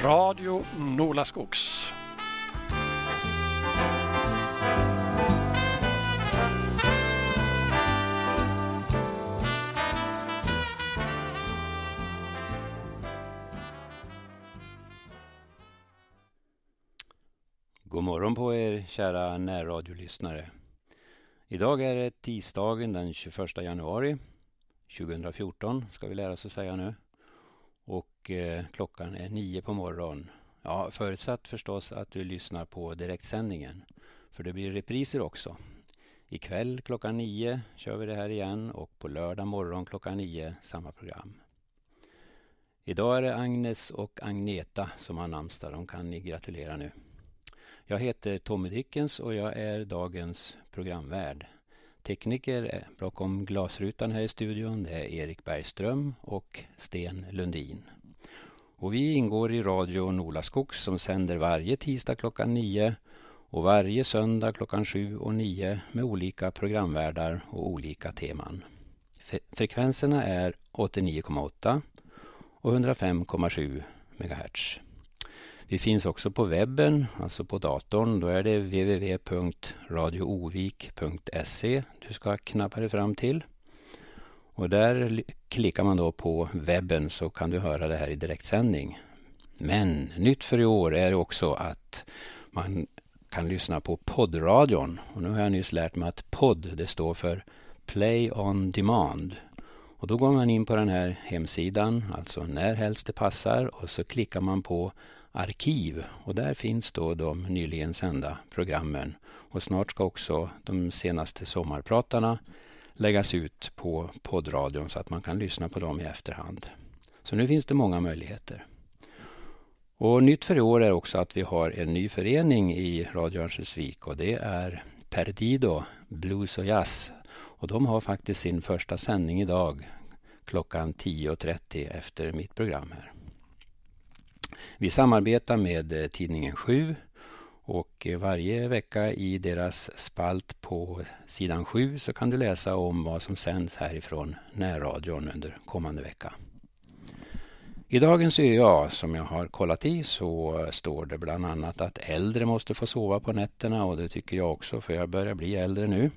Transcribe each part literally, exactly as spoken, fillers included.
Radio Nolaskogs. God morgon på er kära närradiolyssnare. Idag är det tisdagen den tjugoförsta januari tjugohundrafjorton ska vi lära oss att säga nu. Och eh, klockan är nio på morgon. Ja, förutsatt förstås att du lyssnar på direktsändningen. För det blir repriser också. Ikväll klockan nio kör vi det här igen och på lördag morgon klockan nio samma program. Idag är det Agnes och Agneta som har namnsdag. De kan ni gratulera nu. Jag heter Tommy Dickens och jag är dagens programvärd. Tekniker bakom glasrutan här i studion det är Erik Bergström och Sten Lundin. Och vi ingår i Radio Nolaskogs som sänder varje tisdag klockan nio och varje söndag klockan sju och nio med olika programvärdar och olika teman. Frekvenserna är åttionio komma åtta och hundrafem komma sju megahertz. Vi finns också på webben, alltså på datorn. Då är det w w w punkt radioovik punkt se du ska knappa dig fram till. Och där klickar man då på webben så kan du höra det här i direktsändning. Men nytt för i år är det också att man kan lyssna på poddradion. Och nu har jag nyss lärt mig att podd det står för Play on Demand. Och då går man in på den här hemsidan, alltså när helst det passar och så klickar man på arkiv och där finns då de nyligen sända programmen och snart ska också de senaste sommarpratarna läggas ut på poddradion så att man kan lyssna på dem i efterhand. Så nu finns det många möjligheter. Och nytt för i år är också att vi har en ny förening i Radio Örnsköldsvik och det är Perdido Blues och Jazz och de har faktiskt sin första sändning idag klockan tio och trettio efter mitt program här. Vi samarbetar med tidningen sju och varje vecka i deras spalt på sidan sju så kan du läsa om vad som sänds härifrån närradion under kommande vecka. I dagens Ö A som jag har kollat i så står det bland annat att äldre måste få sova på nätterna och det tycker jag också för jag börjar bli äldre nu.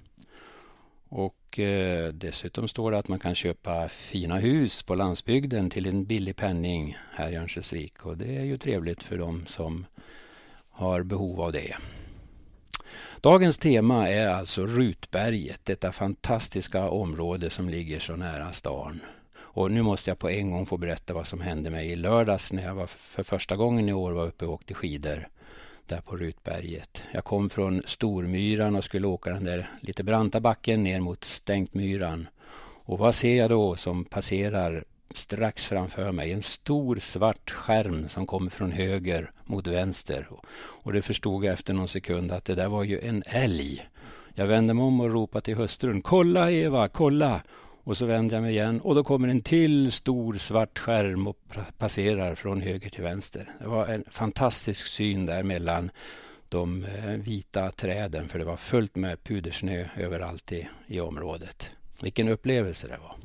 Och eh, dessutom står det att man kan köpa fina hus på landsbygden till en billig penning här i Örnsköldsvik. Och det är ju trevligt för dem som har behov av det. Dagens tema är alltså Rutberget, detta fantastiska område som ligger så nära stan. Och nu måste jag på en gång få berätta vad som hände mig i lördags när jag var för första gången i år var uppe och åkte skidor där på Rutberget. Jag kom från Stormyran och skulle åka den där lite branta backen ner mot Stängtmyran. Och vad ser jag då som passerar strax framför mig? En stor svart skärm som kommer från höger mot vänster. Och det förstod jag efter någon sekund att det där var ju en älg. Jag vände mig om och ropade till hustrun. Kolla Eva, kolla! Och så vänder jag mig igen och då kommer en till stor svart skärm och passerar från höger till vänster. Det var en fantastisk syn där mellan de vita träden för det var fullt med pudersnö överallt i, i området. Vilken upplevelse det var.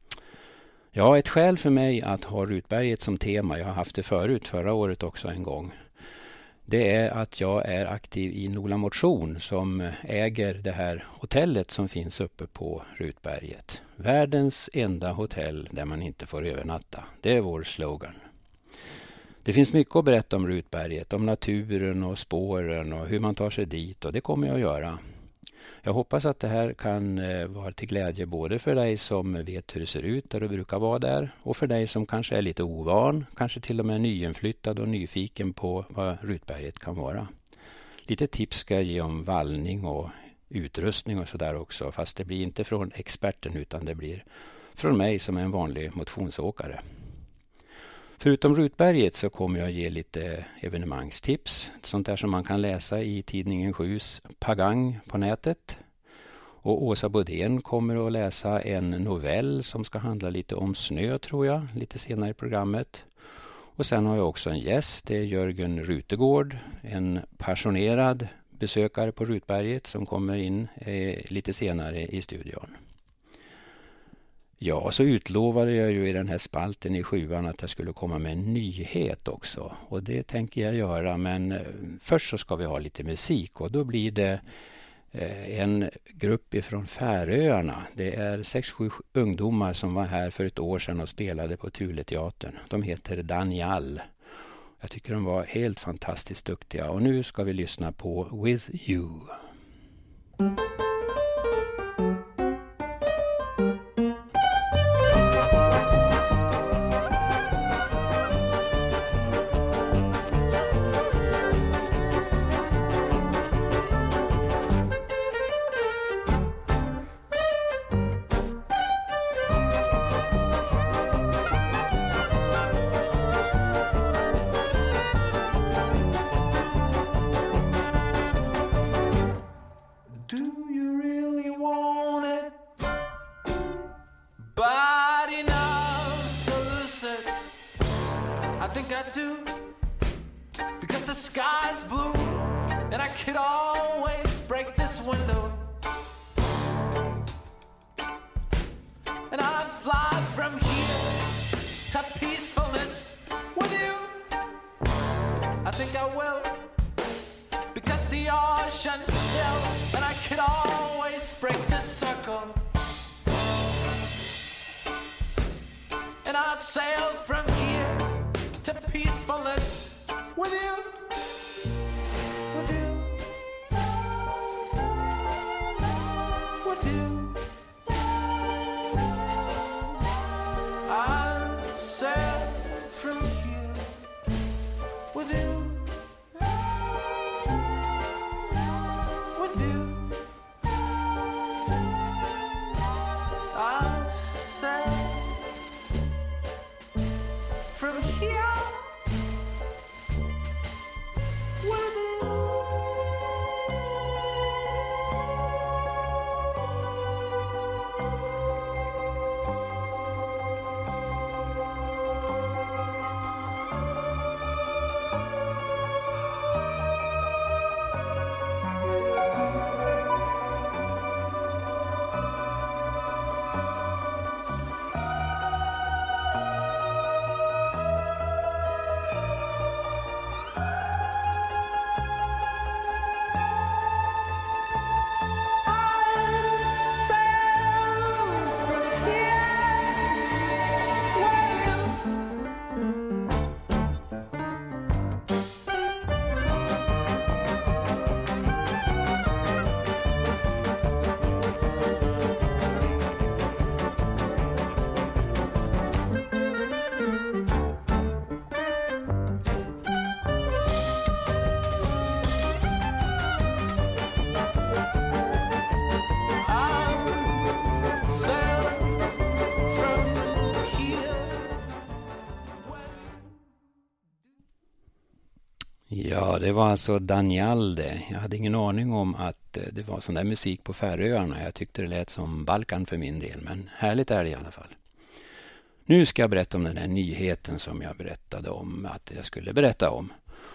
Ja, ett skäl för mig att ha Rutberget som tema, jag har haft det förut förra året också en gång. Det är att jag är aktiv i Nola Motion som äger det här hotellet som finns uppe på Rutberget. Världens enda hotell där man inte får övernatta. Det är vår slogan. Det finns mycket att berätta om Rutberget, om naturen och spåren och hur man tar sig dit och det kommer jag att göra. Jag hoppas att det här kan vara till glädje både för dig som vet hur det ser ut där du brukar vara där och för dig som kanske är lite ovan, kanske till och med nyinflyttad och nyfiken på vad Rutberget kan vara. Lite tips ska jag ge om vallning och utrustning och sådär också, fast det blir inte från experten utan det blir från mig som är en vanlig motionsåkare. Förutom Rutberget så kommer jag ge lite evenemangstips. Sånt där som man kan läsa i tidningen sjus Pagang på nätet. Och Åsa Bodén kommer att läsa en novell som ska handla lite om snö tror jag. Lite senare i programmet. Och sen har jag också en gäst. Det är Jörgen Rutegård. En passionerad besökare på Rutberget som kommer in eh, lite senare i studion. Ja, så utlovade jag ju i den här spalten i sjuan att jag skulle komma med en nyhet också. Och det tänker jag göra, men eh, först så ska vi ha lite musik och då blir det eh, en grupp ifrån Färöarna. Det är sex, sju ungdomar som var här för ett år sedan och spelade på Tuleteatern. De heter Danial. Jag tycker de var helt fantastiskt duktiga och nu ska vi lyssna på With You. Ja, det var alltså Danial det. Jag hade ingen aning om att det var sån där musik på Färöarna. Jag tyckte det lät som Balkan för min del, men härligt är det i alla fall. Nu ska jag berätta om den här nyheten som jag berättade om att jag skulle berätta om.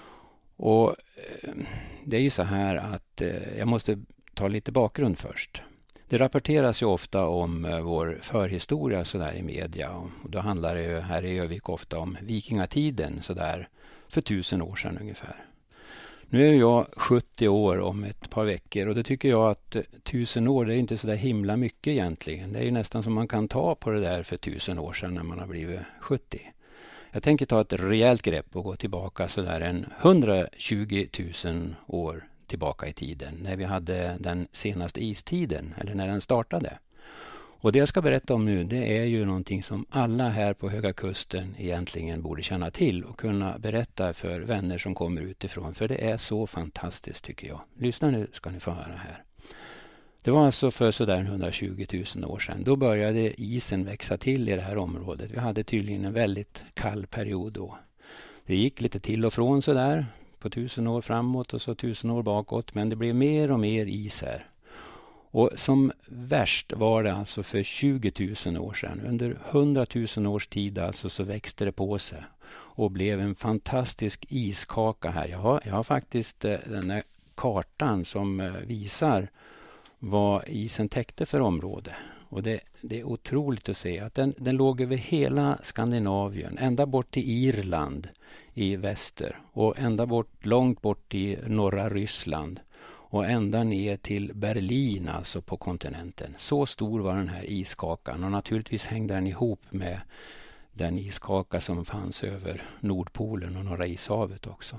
Och eh, det är ju så här att eh, jag måste ta lite bakgrund först. Det rapporteras ju ofta om eh, vår förhistoria så där i media, och då handlar det ju här i Övik ofta om vikingatiden så där för tusen år sedan ungefär. Nu är jag sjuttio år om ett par veckor och då tycker jag att tusen år det är inte så där himla mycket egentligen. Det är ju nästan som man kan ta på det där för tusen år sedan när man har blivit sjuttio. Jag tänker ta ett rejält grepp och gå tillbaka så där en hundratjugo tusen år tillbaka i tiden när vi hade den senaste istiden eller när den startade. Och det jag ska berätta om nu, det är ju någonting som alla här på Höga Kusten egentligen borde känna till och kunna berätta för vänner som kommer utifrån. För det är så fantastiskt tycker jag. Lyssna nu ska ni få höra här. Det var alltså för sådär hundratjugo tusen år sedan. Då började isen växa till i det här området. Vi hade tydligen en väldigt kall period då. Det gick lite till och från sådär på tusen år framåt och så tusen år bakåt. Men det blev mer och mer is här. Och som värst var det alltså för tjugo tusen år sedan. Under hundratusen års tid alltså så växte det på sig och blev en fantastisk iskaka här. Jag har, jag har faktiskt den här kartan som visar vad isen täckte för område. Och det, det är otroligt att se att den, den låg över hela Skandinavien, ända bort till Irland i väster och ända bort, långt bort i norra Ryssland och ända ner till Berlin, alltså på kontinenten. Så stor var den här iskakan, och naturligtvis hängde den ihop med den iskaka som fanns över Nordpolen och Norra ishavet också.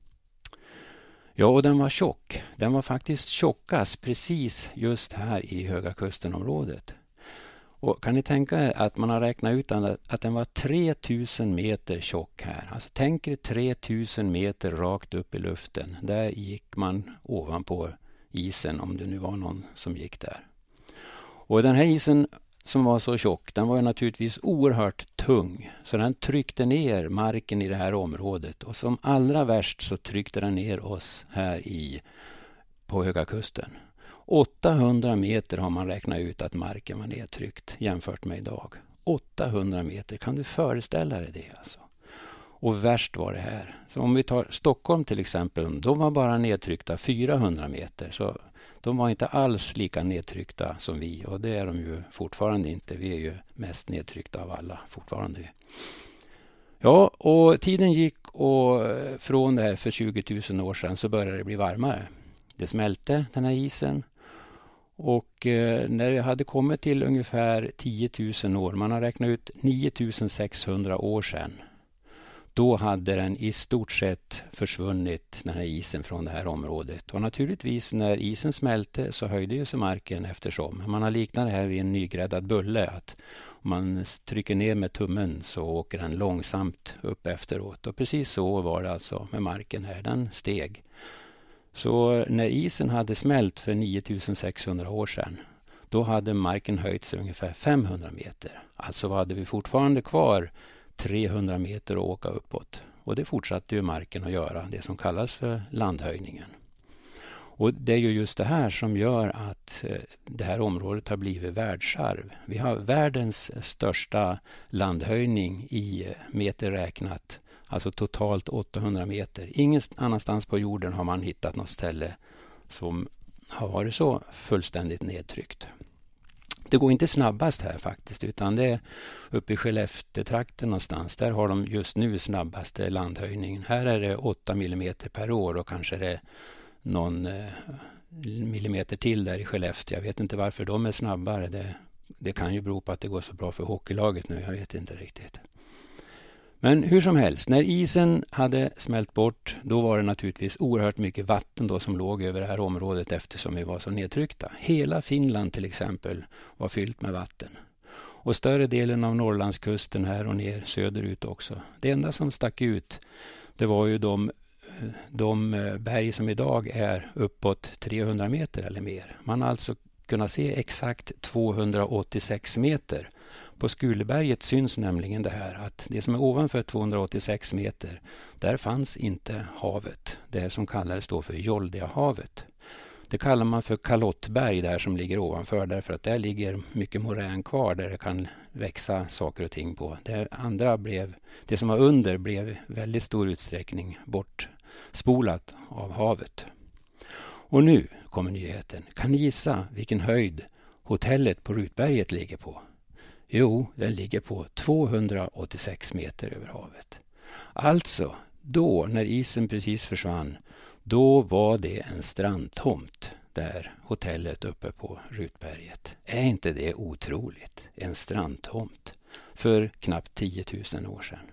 Ja, och den var tjock. Den var faktiskt tjockast precis just här i Höga kusten-området. Och kan ni tänka er att man har räknat ut att den var tre tusen meter tjock här. Alltså tänk er tre tusen meter rakt upp i luften. Där gick man ovanpå isen, om det nu var någon som gick där. Och den här isen som var så tjock, den var ju naturligtvis oerhört tung. Så den tryckte ner marken i det här området. Och som allra värst så tryckte den ner oss här i på Höga kusten. åttahundra meter har man räknat ut att marken var nedtryckt jämfört med idag. åttahundra meter, kan du föreställa dig det alltså? Och värst var det här. Så om vi tar Stockholm till exempel, de var bara nedtryckta fyrahundra meter. Så de var inte alls lika nedtryckta som vi, och det är de ju fortfarande inte. Vi är ju mest nedtryckta av alla fortfarande. Ja, och tiden gick, och från det här för tjugo tusen år sedan så började det bli varmare. Det smälte, den här isen. Och eh, när det hade kommit till ungefär tio tusen år, man har räknat ut nio tusen sexhundra år sedan, då hade den i stort sett försvunnit, den här isen, från det här området. Och naturligtvis när isen smälte så höjde ju sig marken eftersom. Man har liknat det här vid en nygräddad bulle, att om man trycker ner med tummen så åker den långsamt upp efteråt. Och precis så var det alltså med marken här, den steg. Så när isen hade smält för nio tusen sexhundra år sedan, då hade marken höjt sig ungefär femhundra meter. Alltså hade vi fortfarande kvar trehundra meter att åka uppåt. Och det fortsatte ju marken att göra, det som kallas för landhöjningen. Och det är ju just det här som gör att det här området har blivit världsarv. Vi har världens största landhöjning i meter räknat. Alltså totalt åttahundra meter. Ingen annanstans på jorden har man hittat något ställe som har varit så fullständigt nedtryckt. Det går inte snabbast här faktiskt, utan det är uppe i Skellefteå-trakten någonstans. Där har de just nu snabbaste landhöjningen. Här är det åtta millimeter per år, och kanske det är någon eh, millimeter till där i Skellefteå. Jag vet inte varför de är snabbare. Det, det kan ju bero på att det går så bra för hockeylaget nu. Jag vet inte riktigt. Men hur som helst, när isen hade smält bort, då var det naturligtvis oerhört mycket vatten då som låg över det här området, eftersom vi var så nedtryckta. Hela Finland till exempel var fyllt med vatten. Och större delen av Norrlandskusten här och ner söderut också. Det enda som stack ut, det var ju de, de berg som idag är uppåt trehundra meter eller mer. Man har alltså kunnat se exakt tvåhundraåttiosex meter. På Skuleberget syns nämligen det här, att det som är ovanför tvåhundraåttiosex meter, där fanns inte havet. Det som kallades då för Joldiahavet. Det kallar man för Kalottberg där som ligger ovanför, därför att där ligger mycket morän kvar där det kan växa saker och ting på. Det andra blev, det som var under blev väldigt stor utsträckning bortspolat av havet. Och nu kommer nyheten. Kan ni gissa vilken höjd hotellet på Rutberget ligger på? Jo, den ligger på tvåhundraåttiosex meter över havet. Alltså, då när isen precis försvann, då var det en strandtomt där hotellet uppe på Rutberget. Är inte det otroligt? En strandtomt för knappt tio tusen år sedan.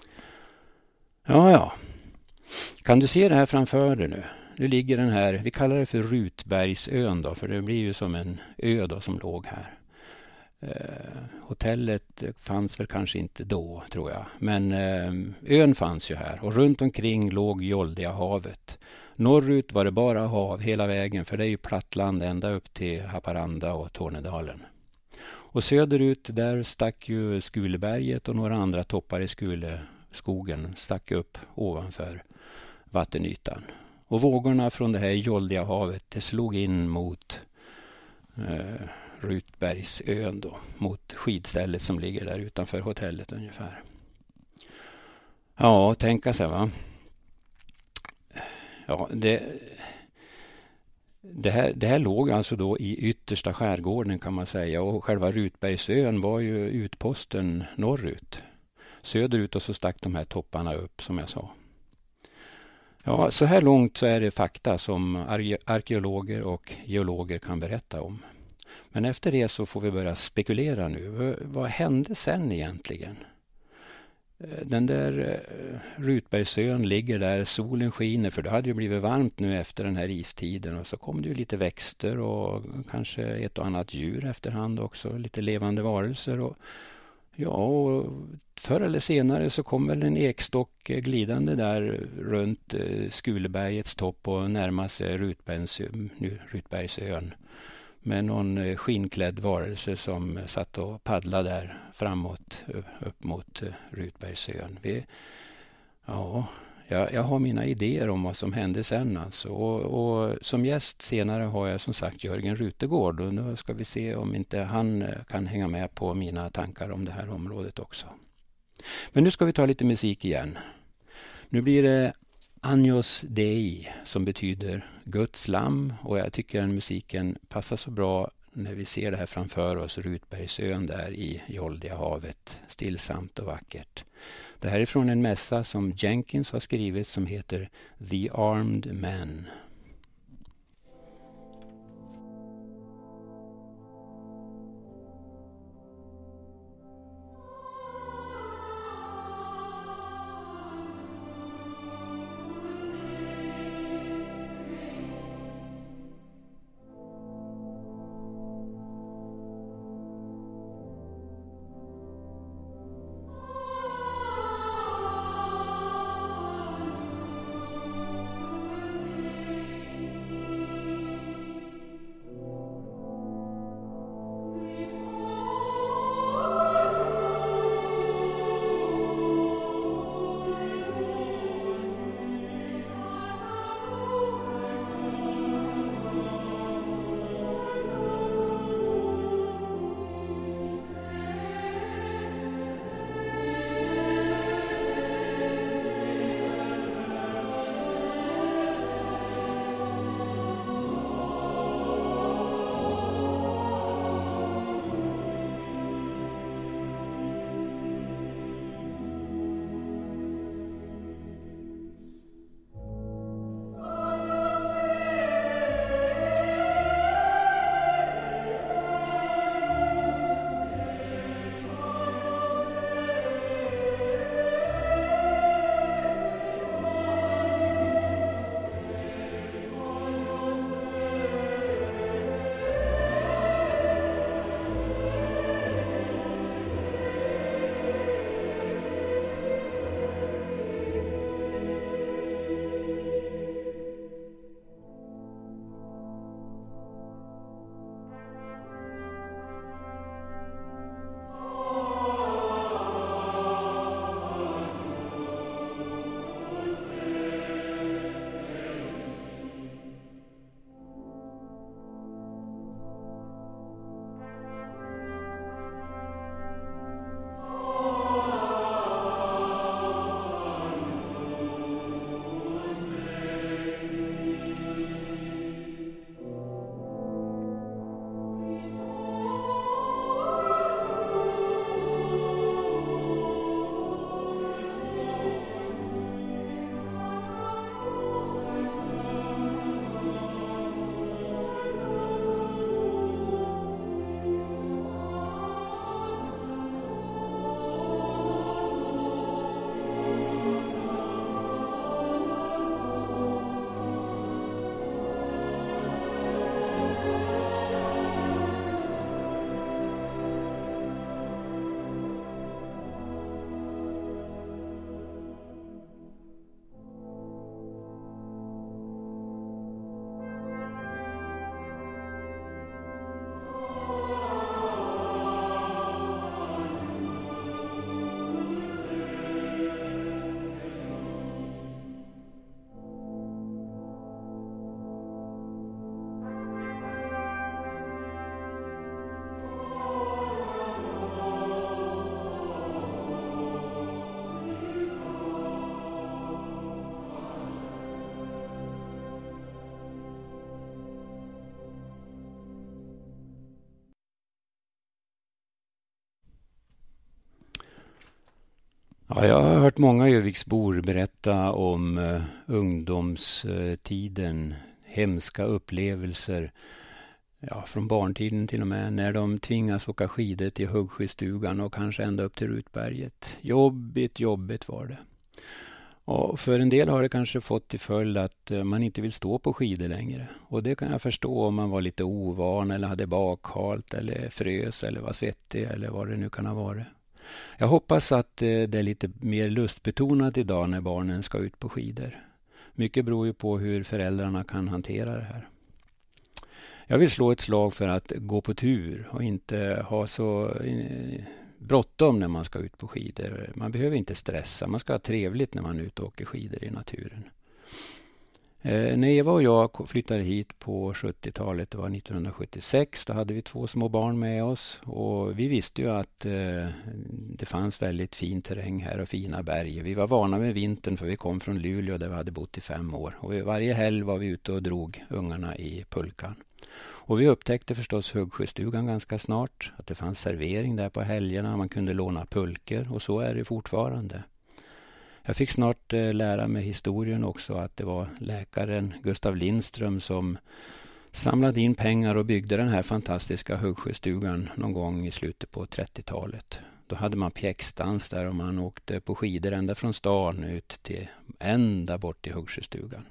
Ja, ja. Kan du se det här framför dig nu? Nu ligger den här, vi kallar det för Rutbergsön då, för det blir ju som en ö då som låg här. Eh, hotellet fanns väl kanske inte då, tror jag. Men eh, ön fanns ju här. Och runt omkring låg Joldiahavet. Norrut var det bara hav hela vägen. För det är ju plattland ända upp till Haparanda och Tornedalen. Och söderut där stack ju Skuleberget och några andra toppar i Skuleskogen stack upp ovanför vattenytan. Och vågorna från det här Joldiahavet det slog in mot eh, Rutbergsön då, mot skidstället som ligger där utanför hotellet ungefär. Ja, tänka sig va. Ja, det, Det här, det här låg alltså då i yttersta skärgården kan man säga, och själva Rutbergsön var ju utposten norrut. Söderut och så stack de här topparna upp som jag sa. Ja, så här långt så är det fakta som arkeologer och geologer kan berätta om. Men efter det så får vi börja spekulera nu. Vad hände sen egentligen? Den där Rutbergsön ligger där, solen skiner, för det hade ju blivit varmt nu efter den här istiden, och så kom det ju lite växter och kanske ett och annat djur efterhand också, lite levande varelser. Och ja, och förr eller senare så kom väl en ekstock glidande där runt Skulebergets topp och närmade sig Rutbergsön, Rutbergsön med någon skinklädd varelse som satt och paddlade där framåt upp mot Rutbergsön. Vi, ja, jag, jag har mina idéer om vad som hände sen alltså. Och, och som gäst senare har jag som sagt Jörgen Rutegård, och då ska vi se om inte han kan hänga med på mina tankar om det här området också. Men nu ska vi ta lite musik igen. Nu blir det Agnus Dei som betyder Guds lamm, och jag tycker den musiken passar så bra när vi ser det här framför oss, Rutbergsön där i Joldiga havet, stillsamt och vackert. Det här är från en mässa som Jenkins har skrivit som heter The Armed Men. Ja, jag har hört många Öviksbor berätta om uh, ungdomstiden, hemska upplevelser, ja, från barntiden till och med, när de tvingas åka skidor till Högsjöstugan och kanske ända upp till Rutberget. Jobbigt, jobbigt var det. Och för en del har det kanske fått till följd att man inte vill stå på skidor längre. Och det kan jag förstå om man var lite ovan eller hade bakhalt eller frös eller var svettig eller vad det nu kan ha varit. Jag hoppas att det är lite mer lustbetonat idag när barnen ska ut på skidor. Mycket beror ju på hur föräldrarna kan hantera det här. Jag vill slå ett slag för att gå på tur och inte ha så bråttom när man ska ut på skidor. Man behöver inte stressa, man ska ha trevligt när man är ute och åker skidor i naturen. Eh, när Eva och jag flyttade hit på sjuttiotalet, det var nittonhundrasjuttiosex, då hade vi två små barn med oss och vi visste ju att eh, det fanns väldigt fin terräng här och fina berg. Vi var vana med vintern för vi kom från Luleå där vi hade bott i fem år och varje helg var vi ute och drog ungarna i pulkan. Och vi upptäckte förstås Högsjöstugan ganska snart, att det fanns servering där på helgerna, man kunde låna pulker och så är det fortfarande. Jag fick snart eh, lära mig historien också, att det var läkaren Gustav Lindström som samlade in pengar och byggde den här fantastiska Högsjöstugan någon gång i slutet på trettiotalet. Då hade man pjäxdans där och man åkte på skidor ända från stan ut till ända bort till Högsjöstugan.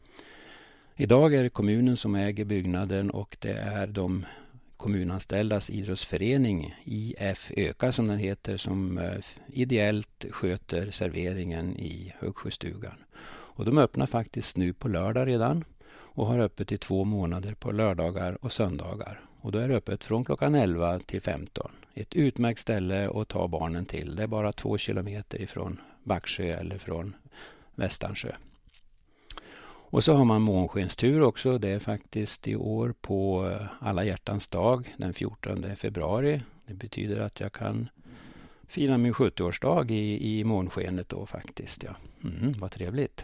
Idag är det kommunen som äger byggnaden och det är de kommunanställdas idrottsförening, I F Öka som den heter, som ideellt sköter serveringen i Högsjöstugan. Och de öppnar faktiskt nu på lördag redan och har öppet i två månader på lördagar och söndagar. Och då är det öppet från klockan elva till femton. Ett utmärkt ställe att ta barnen till. Det är bara två kilometer ifrån Backsjö eller från Västansjö. Och så har man månskenstur också. Det är faktiskt i år på alla hjärtans dag den fjortonde februari. Det betyder att jag kan fira min sjuttioårsdag i, i månskenet då faktiskt. Ja. Mm, vad trevligt.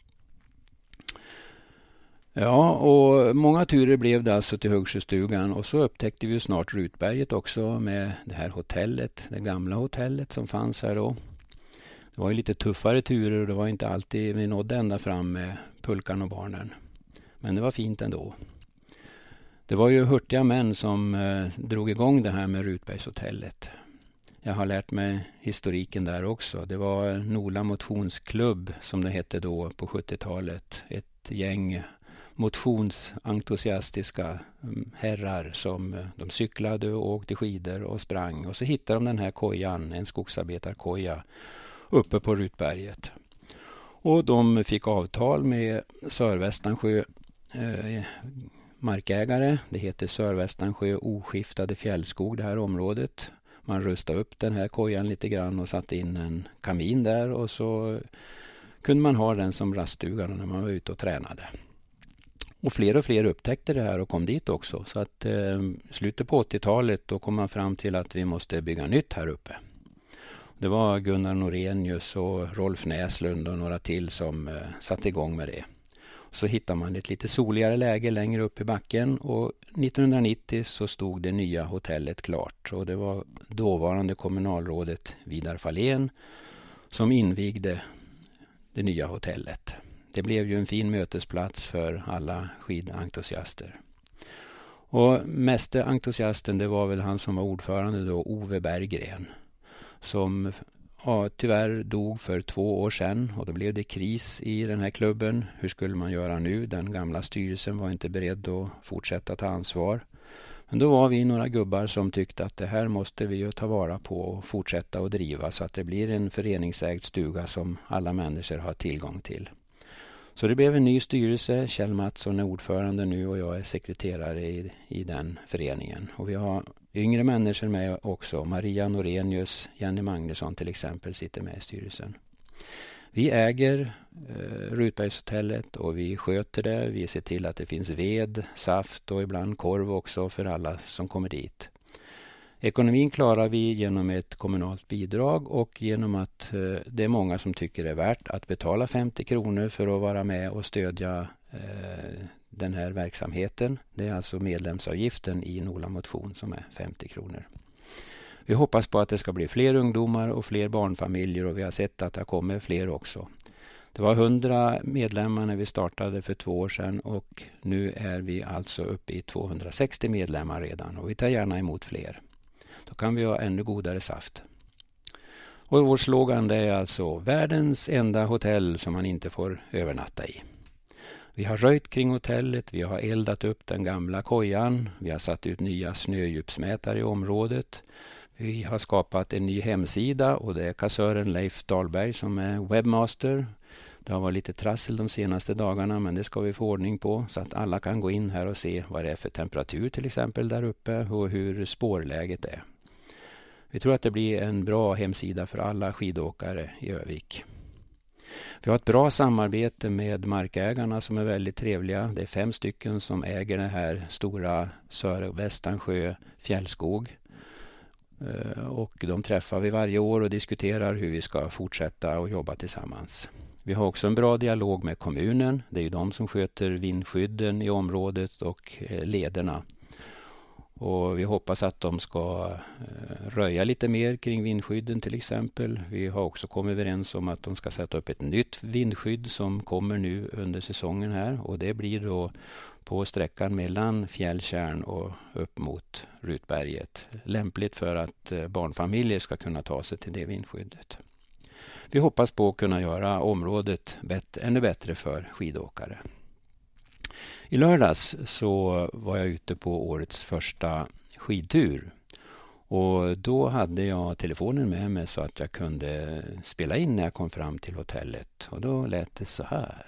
Ja, och många turer blev det alltså till Högsjöstugan och så upptäckte vi ju snart Rutberget också med det här hotellet, det gamla hotellet som fanns här då. Det var ju lite tuffare turer och det var inte alltid vi nådde ända fram med pulkan och barnen. Men det var fint ändå. Det var ju hurtiga män som eh, drog igång det här med Rutbergshotellet. Jag har lärt mig historiken där också. Det var Nola motionsklubb som det hette då på sjuttiotalet. Ett gäng motionsentusiastiska herrar som de cyklade och åkte skidor och sprang. Och så hittade de den här kojan, en skogsarbetarkoja, uppe på Rutberget. Och de fick avtal med Sörvästansjö eh, markägare. Det heter Sörvästansjö oskiftade fjällskog, det här området. Man rustade upp den här kojan lite grann och satte in en kamin där och så kunde man ha den som raststuga när man var ute och tränade. Och fler och fler upptäckte det här och kom dit också. Så att eh, slutet på åttiotalet då kom man fram till att vi måste bygga nytt här uppe. Det var Gunnar Norenius och Rolf Näslund och några till som eh, satte igång med det. Så hittade man ett lite soligare läge längre upp i backen och nittonhundranittio så stod det nya hotellet klart. Och det var dåvarande kommunalrådet Vidar Fahlén som invigde det nya hotellet. Det blev ju en fin mötesplats för alla skidentusiaster. Och meste entusiasten det var väl han som var ordförande då, Ove Berggren. Som ja, tyvärr dog för två år sedan och då blev det kris i den här klubben. Hur skulle man göra nu? Den gamla styrelsen var inte beredd att fortsätta ta ansvar. Men då var vi några gubbar som tyckte att det här måste vi ju ta vara på och fortsätta att driva så att det blir en föreningsägd stuga som alla människor har tillgång till. Så det blev en ny styrelse. Kjell Mattsson är ordförande nu och jag är sekreterare i, i den föreningen. Och vi har yngre människor med också. Maria Norenius, Jenny Magnusson till exempel sitter med i styrelsen. Vi äger eh, Rutbergshotellet och vi sköter det. Vi ser till att det finns ved, saft och ibland korv också för alla som kommer dit. Ekonomin klarar vi genom ett kommunalt bidrag och genom att eh, det är många som tycker det är värt att betala femtio kronor för att vara med och stödja eh, den här verksamheten. Det är alltså medlemsavgiften i Nola motion som är femtio kronor. Vi hoppas på att det ska bli fler ungdomar och fler barnfamiljer, och vi har sett att det kommer fler också. Det var hundra medlemmar när vi startade för två år sedan, och nu är vi alltså uppe i tvåhundrasextio medlemmar redan, och vi tar gärna emot fler. Då kan vi ha ännu godare saft. Och vår slogan är alltså världens enda hotell som man inte får övernatta i. Vi har röjt kring hotellet, vi har eldat upp den gamla kojan, vi har satt ut nya snödjupsmätare i området. Vi har skapat en ny hemsida, och det är kassören Leif Dahlberg som är webbmaster. Det har varit lite trassel de senaste dagarna, men det ska vi få ordning på så att alla kan gå in här och se vad det är för temperatur till exempel där uppe och hur spårläget är. Vi tror att det blir en bra hemsida för alla skidåkare i Övik. Vi har ett bra samarbete med markägarna som är väldigt trevliga. Det är fem stycken som äger den här stora Sörvästansjö fjällskog. Och de träffar vi varje år och diskuterar hur vi ska fortsätta och jobba tillsammans. Vi har också en bra dialog med kommunen. Det är ju de som sköter vindskydden i området och lederna. Och vi hoppas att de ska röja lite mer kring vindskydden till exempel. Vi har också kommit överens om att de ska sätta upp ett nytt vindskydd som kommer nu under säsongen här. Och det blir då på sträckan mellan Fjälltjärn och upp mot Rutberget. Lämpligt för att barnfamiljer ska kunna ta sig till det vindskyddet. Vi hoppas på att kunna göra området bättre, ännu bättre för skidåkare. I lördags så var jag ute på årets första skidtur. Och då hade jag telefonen med mig så att jag kunde spela in när jag kom fram till hotellet. Och då lät det så här.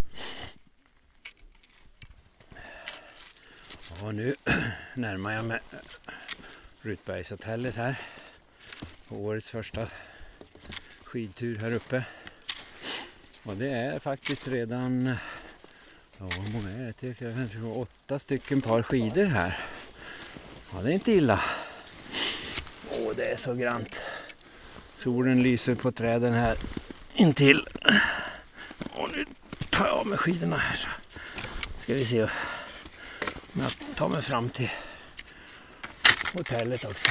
Och nu närmar jag mig Rutbergshotellet här. På årets första skidtur här uppe. Och det är faktiskt redan... Ja, hur många är det? Jag tror åtta stycken par skidor här. Ja, det är inte illa. Åh, det är så grant. Solen lyser på träden här intill. Och nu tar jag av med skidorna här. Ska vi se om jag tar mig fram till hotellet också.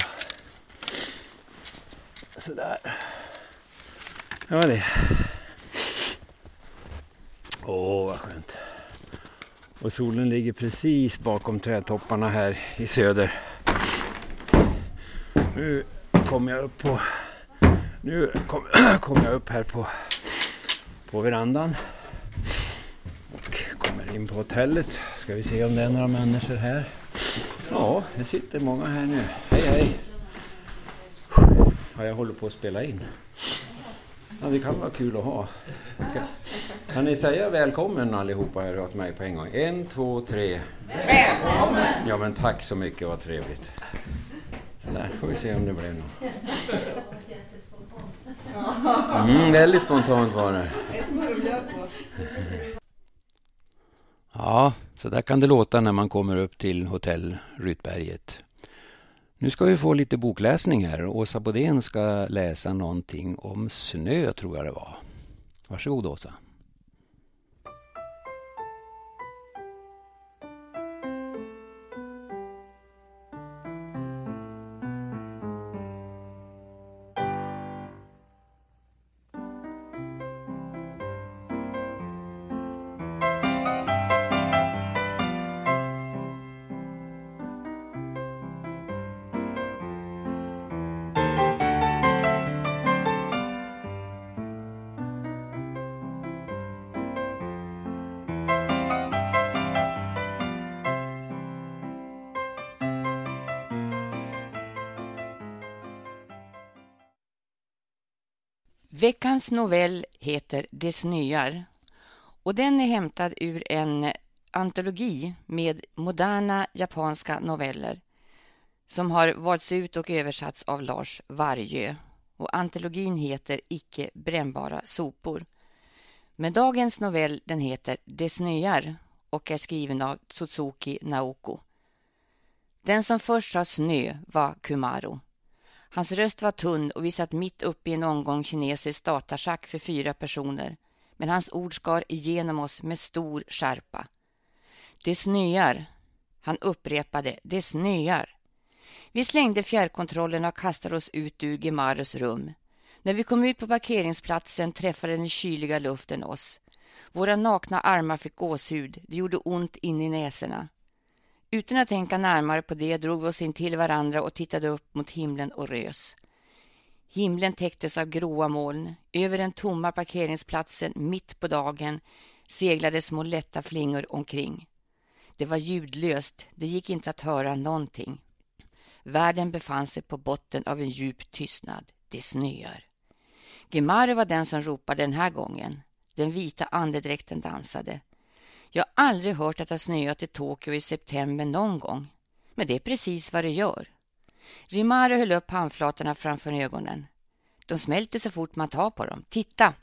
Sådär. Ja, det. Åh, vad skönt. Och solen ligger precis bakom trädtopparna här i söder. Nu kommer jag upp på nu kom, kommer jag upp här på på verandan och kommer in på hotellet. Ska vi se om det är några människor här. Ja, det sitter många här nu. Hej hej. Ja, jag håller på att spela in. Ja, det kan vara kul att ha. Kan, kan ni säga välkommen allihopa här åt mig på en gång? En, två, tre. Välkommen! Ja, men tack så mycket, vad trevligt. Där får vi se om det blir något. Mm, väldigt spontant var det. Ja, så där kan det låta när man kommer upp till hotell Rutberget. Nu ska vi få lite bokläsning här. Åsa Bodén ska läsa någonting om snö, tror jag det var. Varsågod, Åsa. Veckans novell heter Det snöar och den är hämtad ur en antologi med moderna japanska noveller som har valts ut och översatts av Lars Vargö. Och antologin heter Icke brännbara sopor. Men dagens novell den heter Det snöar och är skriven av Tsutsuki Naoko. Den som först sa snö var Kumaro. Hans röst var tunn och vi satt mitt uppe i en omgång kinesisk dataschack för fyra personer. Men hans ord skar igenom oss med stor skärpa. Det snöar. Han upprepade, det snöar. Vi slängde fjärrkontrollerna och kastade oss ut ur Gemaros rum. När vi kom ut på parkeringsplatsen träffade den kyliga luften oss. Våra nakna armar fick gåshud, det gjorde ont in i näsorna. Utan att tänka närmare på det drog vi oss in till varandra och tittade upp mot himlen och rös. Himlen täcktes av gråa moln. Över den tomma parkeringsplatsen mitt på dagen seglade små lätta flingor omkring. Det var ljudlöst, det gick inte att höra någonting. Världen befann sig på botten av en djup tystnad. Det snöar. Gemaro var den som ropade den här gången. Den vita andedräkten dansade. Jag har aldrig hört att det snöat i Tokyo i september någon gång. Men det är precis vad det gör. Rimaro höll upp handflatorna framför ögonen. De smälter så fort man tar på dem. Titta!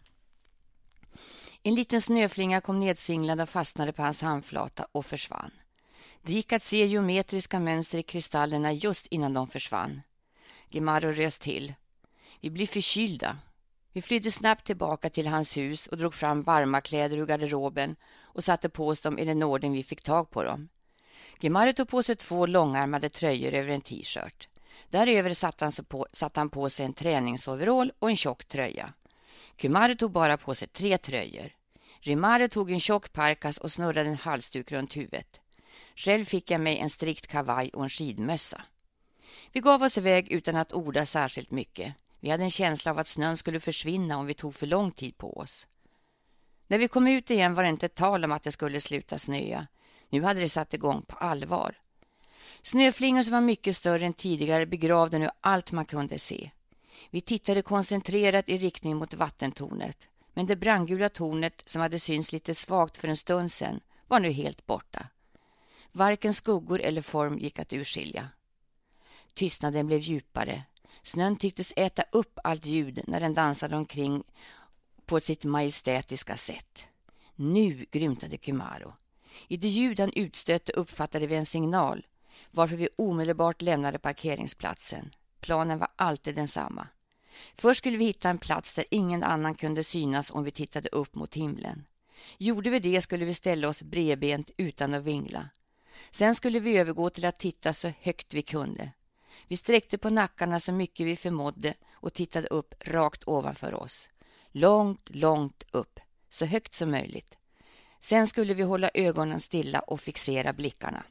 En liten snöflinga kom nedsinglad och fastnade på hans handflata och försvann. Det gick att se geometriska mönster i kristallerna just innan de försvann. Gemaro rös till. Vi blev förkylda. Vi flydde snabbt tillbaka till hans hus och drog fram varma kläder ur garderoben och satte på oss dem i den ordning vi fick tag på dem. Gemaro tog på sig två långärmade tröjor över en t-shirt. Däröver satte han, på, satte han på sig en träningsoverall och en tjock tröja. Kumaro tog bara på sig tre tröjor. Rimaro tog en tjock parkas och snurrade en halsduk runt huvudet. Själv fick jag mig en strikt kavaj och en skidmössa. Vi gav oss iväg utan att orda särskilt mycket. Vi hade en känsla av att snön skulle försvinna om vi tog för lång tid på oss. När vi kom ut igen var det inte tal om att det skulle sluta snöa. Nu hade det satt igång på allvar. Snöflingor som var mycket större än tidigare begravde nu allt man kunde se. Vi tittade koncentrerat i riktning mot vattentornet. Men det brandgula tornet som hade syns lite svagt för en stund sedan var nu helt borta. Varken skuggor eller form gick att urskilja. Tystnaden blev djupare. Snön tycktes äta upp allt ljud när den dansade omkring på sitt majestätiska sätt. Nu grymtade Kumaro. I det ljud han utstötte uppfattade vi en signal, varför vi omedelbart lämnade parkeringsplatsen. Planen var alltid densamma. Först skulle vi hitta en plats där ingen annan kunde synas om vi tittade upp mot himlen. Gjorde vi det skulle vi ställa oss bredbent utan att vingla. Sen skulle vi övergå till att titta så högt vi kunde. Vi sträckte på nackarna så mycket vi förmådde och tittade upp rakt ovanför oss. Långt, långt upp, så högt som möjligt. Sen skulle vi hålla ögonen stilla och fixera blickarna.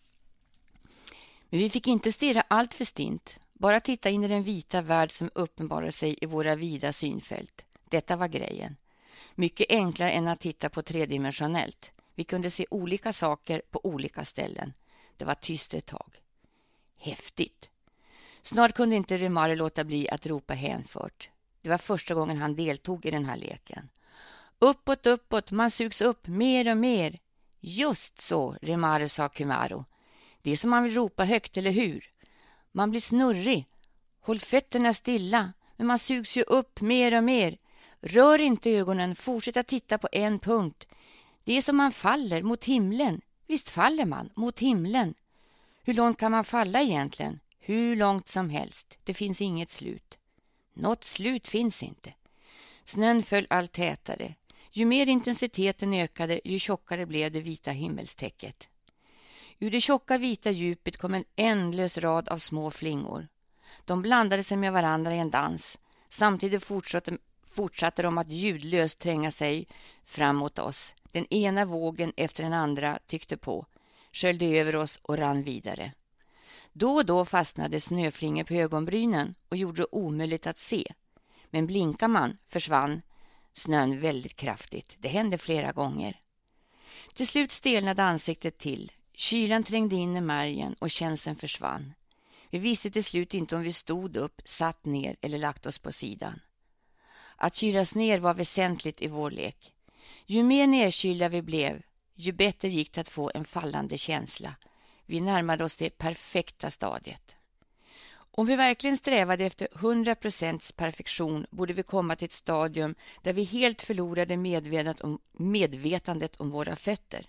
Men vi fick inte stirra allt för stint. Bara titta in i den vita värld som uppenbarar sig i våra vida synfält. Detta var grejen. Mycket enklare än att titta på tredimensionellt. Vi kunde se olika saker på olika ställen. Det var tyst ett tag. Häftigt. Snart kunde inte Rimaro låta bli att ropa hänfört. Det var första gången han deltog i den här leken. Uppåt, uppåt, man sugs upp mer och mer. Just så, Rimaro, sa Kumaro. Det är som man vill ropa högt, eller hur? Man blir snurrig. Håll fötterna stilla, men man sugs ju upp mer och mer. Rör inte ögonen, fortsätt att titta på en punkt. Det är som man faller mot himlen. Visst faller man mot himlen. Hur långt kan man falla egentligen? Hur långt som helst. Det finns inget slut. Något slut finns inte. Snön föll allt tätare. Ju mer intensiteten ökade, ju tjockare blev det vita himmelstäcket. Ur det tjocka vita djupet kom en ändlös rad av små flingor. De blandade sig med varandra i en dans. Samtidigt fortsatte, fortsatte de att ljudlöst tränga sig fram mot oss. Den ena vågen efter den andra tyckte på, sköljde över oss och rann vidare. Då och då fastnade snöflingor på ögonbrynen och gjorde det omöjligt att se. Men blinkar man försvann snön väldigt kraftigt. Det hände flera gånger. Till slut stelnade ansiktet till. Kylan trängde in i märgen och känslan försvann. Vi visste till slut inte om vi stod upp, satt ner eller lagt oss på sidan. Att kylas ner var väsentligt i vår lek. Ju mer nedkylda vi blev, ju bättre gick det att få en fallande känsla. Vi närmade oss det perfekta stadiet. Om vi verkligen strävade efter hundra procent perfektion borde vi komma till ett stadium där vi helt förlorade medvetandet om, medvetandet om våra fötter.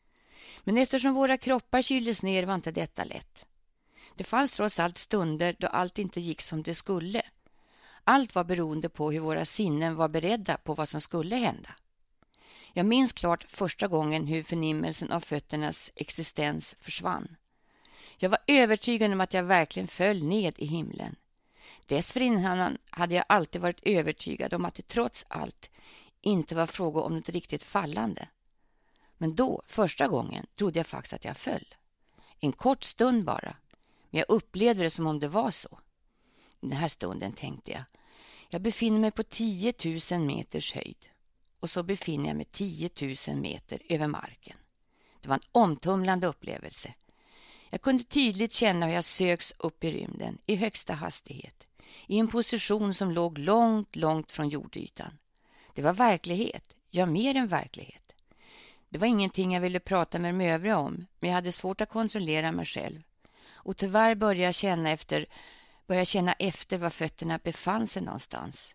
Men eftersom våra kroppar kyldes ner var inte detta lätt. Det fanns trots allt stunder då allt inte gick som det skulle. Allt var beroende på hur våra sinnen var beredda på vad som skulle hända. Jag minns klart första gången hur förnimmelsen av fötternas existens försvann. Jag var övertygad om att jag verkligen föll ned i himlen. Dessförinnan hade jag alltid varit övertygad om att det trots allt inte var fråga om något riktigt fallande. Men då, första gången, trodde jag faktiskt att jag föll. En kort stund bara, men jag upplevde det som om det var så. I den här stunden tänkte jag, jag befinner mig på tio tusen meters höjd och så befinner jag mig tio tusen meter över marken. Det var en omtumlande upplevelse. Jag kunde tydligt känna hur jag söks upp i rymden i högsta hastighet, i en position som låg långt, långt från jordytan. Det var verklighet, ja mer än verklighet. Det var ingenting jag ville prata med de övriga om, men jag hade svårt att kontrollera mig själv. Och tyvärr började jag känna efter, började känna efter var fötterna befann sig någonstans.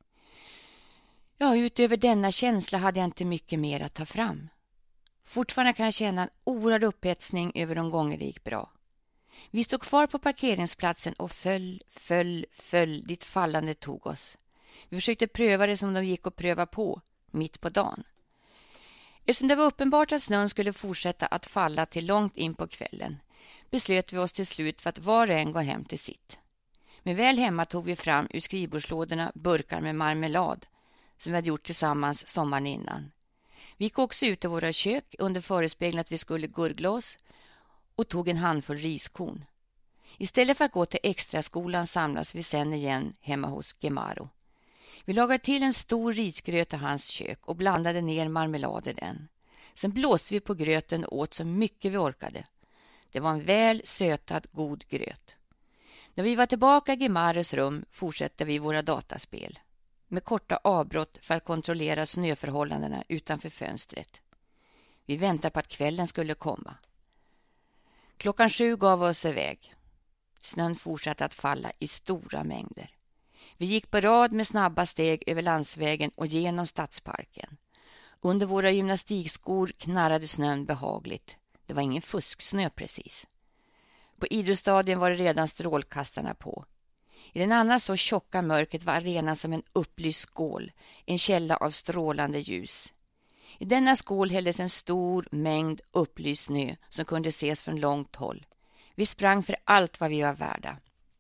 Ja, utöver denna känsla hade jag inte mycket mer att ta fram. Fortfarande kan jag känna en oerhörd upphetsning över de gånger det gick bra. Vi stod kvar på parkeringsplatsen och föll, föll, föll dit fallande tog oss. Vi försökte pröva det som de gick att pröva på, mitt på dagen. Eftersom det var uppenbart att snön skulle fortsätta att falla till långt in på kvällen, beslöt vi oss till slut för att var och en gå hem till sitt. Men väl hemma tog vi fram ur skrivbordslådorna burkar med marmelad som vi hade gjort tillsammans sommaren innan. Vi gick också ut i våra kök under förespegling att vi skulle gurgla oss och tog en handfull riskorn. Istället för att gå till extraskolan samlas vi sen igen hemma hos Gemaro. Vi lagade till en stor risgröt i hans kök och blandade ner marmelad i den. Sen blåste vi på gröten och åt så mycket vi orkade. Det var en väl sötad, god gröt. När vi var tillbaka i Gemaros rum fortsatte vi våra dataspel. Med korta avbrott för att kontrollera snöförhållandena utanför fönstret. Vi väntade på att kvällen skulle komma. Klockan sju gav oss iväg. Snön fortsatte att falla i stora mängder. Vi gick på rad med snabba steg över landsvägen och genom stadsparken. Under våra gymnastikskor knarrade snön behagligt. Det var ingen fusksnö precis. På idrottsstadion var det redan strålkastarna på. I den annars så tjocka mörkret var arenan som en upplyst skål, en källa av strålande ljus. I denna skål hälldes en stor mängd upplyst snö som kunde ses från långt håll. Vi sprang för allt vad vi var värda.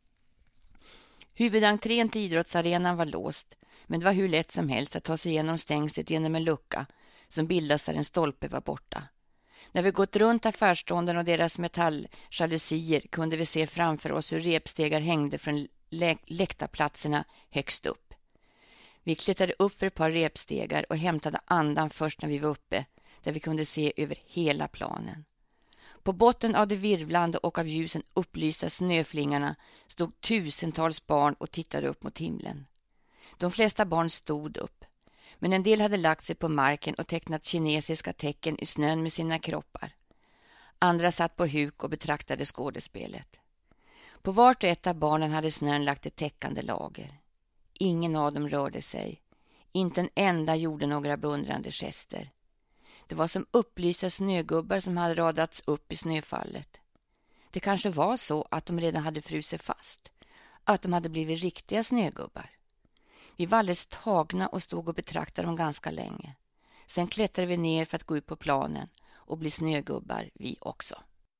Huvudentrén till idrottsarenan var låst, men det var hur lätt som helst att ta sig igenom stängslet genom en lucka som bildas där en stolpe var borta. När vi gått runt affärsstånden och deras metalljalusier kunde vi se framför oss hur repstegar hängde från lä- läktarplatserna högst upp. Vi klättrade upp för ett par repstegar och hämtade andan först när vi var uppe, där vi kunde se över hela planen. På botten av de virvlande och av ljusen upplysta snöflingarna stod tusentals barn och tittade upp mot himlen. De flesta barn stod upp, men en del hade lagt sig på marken och tecknat kinesiska tecken i snön med sina kroppar. Andra satt på huk och betraktade skådespelet. På vart och ett av barnen hade snön lagt ett täckande lager. Ingen av dem rörde sig. Inte en enda gjorde några beundrande gester. Det var som upplysta snögubbar som hade radats upp i snöfallet. Det kanske var så att de redan hade frusit fast. Att de hade blivit riktiga snögubbar. Vi var alldeles tagna och stod och betraktade dem ganska länge. Sen klättrade vi ner för att gå ut på planen och bli snögubbar vi också.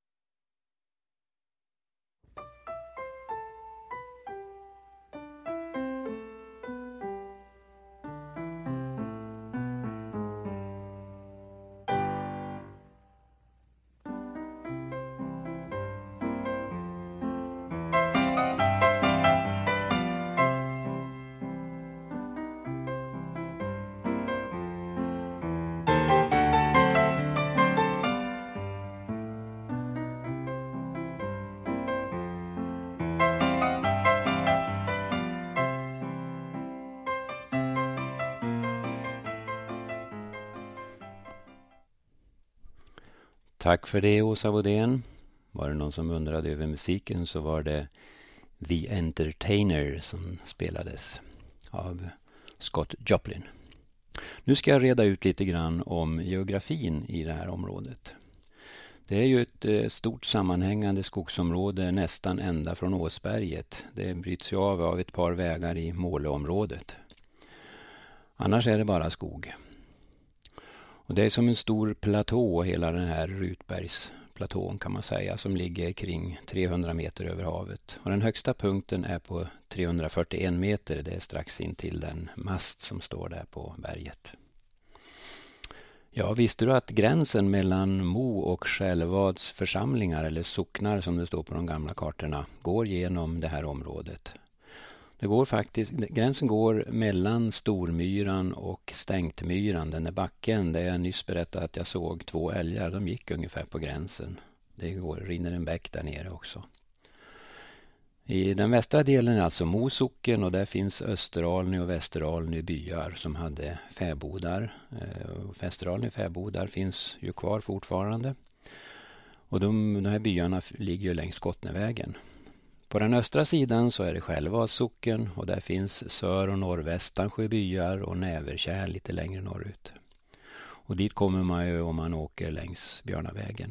Tack för det, Åsa Bodén. Var det någon som undrade över musiken så var det The Entertainer som spelades av Scott Joplin. Nu ska jag reda ut lite grann om geografin i det här området. Det är ju ett stort sammanhängande skogsområde nästan ända från Åsberget. Det bryts ju av av ett par vägar i Måleområdet. Annars är det bara skog. Och det är som en stor platå hela den här Rutbergs platån kan man säga, som ligger kring trehundra meter över havet. Och den högsta punkten är på trehundrafyrtioen meter, det är strax in till den mast som står där på berget. Ja, visste du att gränsen mellan Mo och Själevads församlingar, eller socknar som det står på de gamla kartorna, går genom det här området? Det går faktiskt, gränsen går mellan Stormyran och Stängtmyran, den är backen där jag nyss berättade att jag såg två älgar, de gick ungefär på gränsen. Det går, rinner en bäck där nere också. I den västra delen är alltså Mosocken och där finns Österalny och Västeralny byar som hade fäbodar. Västeralny fäbodar finns ju kvar fortfarande. Och de, de här byarna ligger ju längs Skottnevägen. På den östra sidan så är det Själevads socken och där finns Sör- och Norrvästansjö byar och Näverkärr lite längre norrut. Och dit kommer man ju om man åker längs Björnavägen.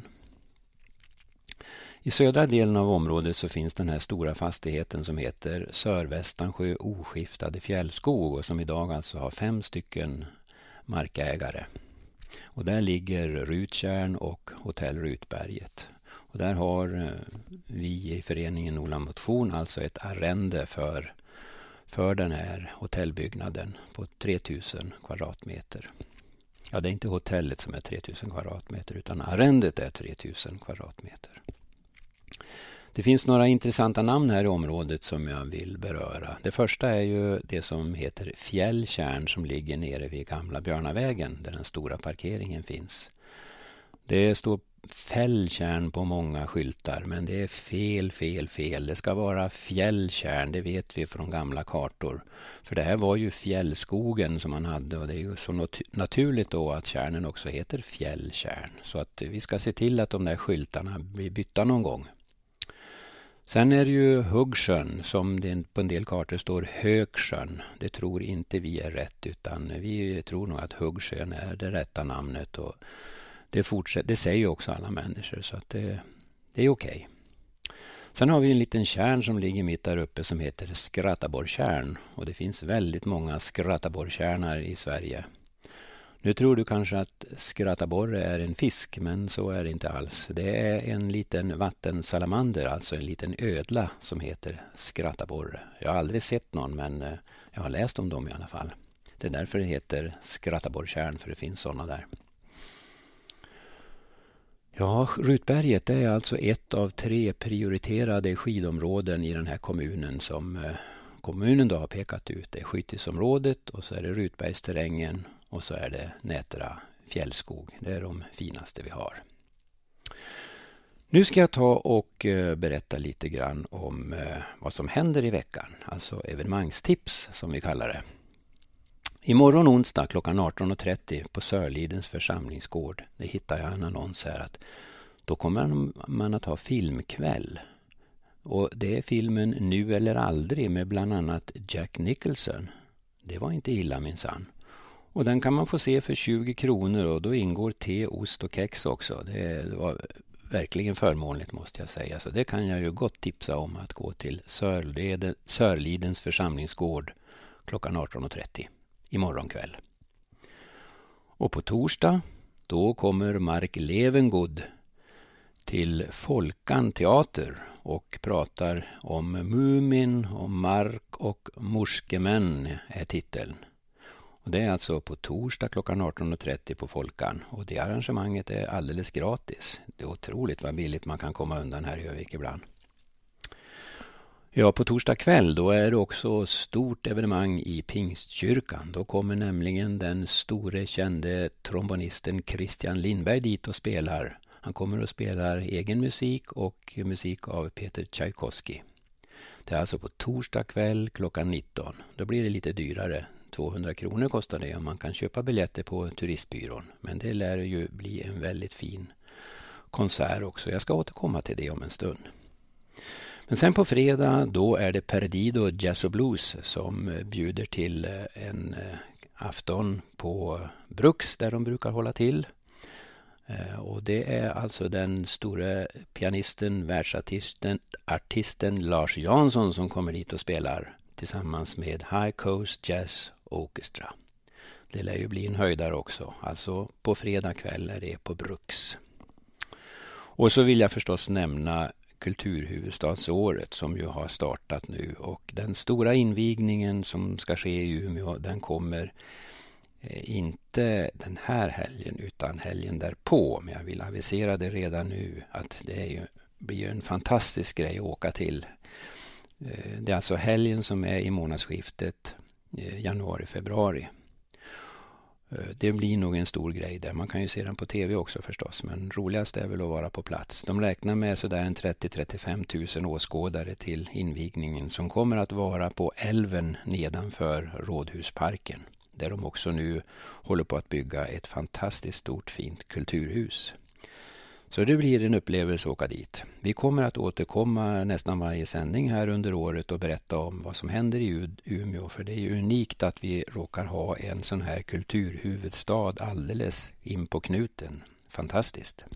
I södra delen av området så finns den här stora fastigheten som heter Sörvästansjö oskiftade fjällskog och som idag alltså har fem stycken markägare. Och där ligger Ruttjärn och hotell Rutberget. Och där har vi i föreningen Norrland Motion alltså ett arrende för, för den här hotellbyggnaden på tre tusen kvadratmeter. Ja, det är inte hotellet som är tre tusen kvadratmeter utan arrendet är tre tusen kvadratmeter. Det finns några intressanta namn här i området som jag vill beröra. Det första är ju det som heter Fjälltjärn som ligger nere vid gamla Björnavägen där den stora parkeringen finns. Det står Fälltjärn på många skyltar men det är fel, fel, fel. Det ska vara Fjälltjärn, det vet vi från gamla kartor. För det här var ju fjällskogen som man hade och det är ju så nat- naturligt då att tjärnen också heter Fjälltjärn. Så att vi ska se till att de där skyltarna blir bytta någon gång. Sen är det ju Huggsjön som det på en del kartor står Högsjön. Det tror inte vi är rätt utan vi tror nog att Huggsjön är det rätta namnet och det, fortsätter, det säger ju också alla människor så att det, det är okej. Sen har vi en liten tjärn som ligger mitt där uppe som heter Skrattaborrtjärn och det finns väldigt många Skrattaborrtjärnar i Sverige. Nu tror du kanske att skrattaborre är en fisk, men så är det inte alls. Det är en liten vattensalamander, alltså en liten ödla som heter skrattaborre. Jag har aldrig sett någon, men jag har läst om dem i alla fall. Det är därför det heter Skrattaborrtjärn, för det finns sådana där. Ja, Rutberget är alltså ett av tre prioriterade skidområden i den här kommunen som kommunen då har pekat ut. Det är Skyttisområdet och så är det Rutbergsterrängen. Och så är det Nätra fjällskog. Det är de finaste vi har. Nu ska jag ta och berätta lite grann om vad som händer i veckan. Alltså evenemangstips som vi kallar det. Imorgon onsdag klockan arton och trettio på Sörlidens församlingsgård. Det hittar jag en annons här att då kommer man att ha filmkväll. Och det är filmen Nu eller aldrig med bland annat Jack Nicholson. Det var inte illa minsann. Och den kan man få se för tjugo kronor och då ingår te, ost och kex också. Det var verkligen förmånligt måste jag säga. Så det kan jag ju gott tipsa om att gå till Sörleden, Sörlidens församlingsgård klockan arton och trettio imorgon kväll. Och på torsdag då kommer Mark Levengood till Folkan teater och pratar om Mumin, om Mark och Morskemän är titeln. Och det är alltså på torsdag klockan arton och trettio på Folkan. Och det arrangemanget är alldeles gratis. Det är otroligt vad billigt man kan komma undan här i Övik ibland. Ja, på torsdag kväll då är det också stort evenemang i Pingstkyrkan. Då kommer nämligen den store kände trombonisten Christian Lindberg dit och spelar. Han kommer och spelar egen musik och musik av Peter Tchaikovsky. Det är alltså på torsdag kväll klockan nitton. Då blir det lite dyrare. tvåhundra kronor kostar det om man kan köpa biljetter på turistbyrån. Men det lär ju bli en väldigt fin konsert också. Jag ska återkomma till det om en stund. Men sen på fredag då är det Perdido Jazz och Blues som bjuder till en afton på Bruks där de brukar hålla till. Och det är alltså den stora pianisten, världsartisten artisten Lars Jansson som kommer dit och spelar tillsammans med High Coast Jazz Orchestra. Det lär ju bli en höjdare också. Alltså på fredag kväll är det på Bruks. Och så vill jag förstås nämna Kulturhuvudstadsåret som ju har startat nu, och den stora invigningen som ska ske i Umeå, den kommer eh, inte den här helgen utan helgen därpå. Men jag vill avisera det redan nu att det är ju, blir ju en fantastisk grej att åka till. Eh, det är alltså helgen som är i månadsskiftet eh, januari-februari. Det blir nog en stor grej där. Man kan ju se den på tv också förstås. Men roligast är väl att vara på plats. De räknar med sådär en trettio till trettiofem tusen åskådare till invigningen som kommer att vara på älven nedanför Rådhusparken. Där de också nu håller på att bygga ett fantastiskt stort fint kulturhus. Så det blir en upplevelse att åka dit. Vi kommer att återkomma nästan varje sändning här under året och berätta om vad som händer i Umeå. För det är ju unikt att vi råkar ha en sån här kulturhuvudstad alldeles in på knuten. Fantastiskt.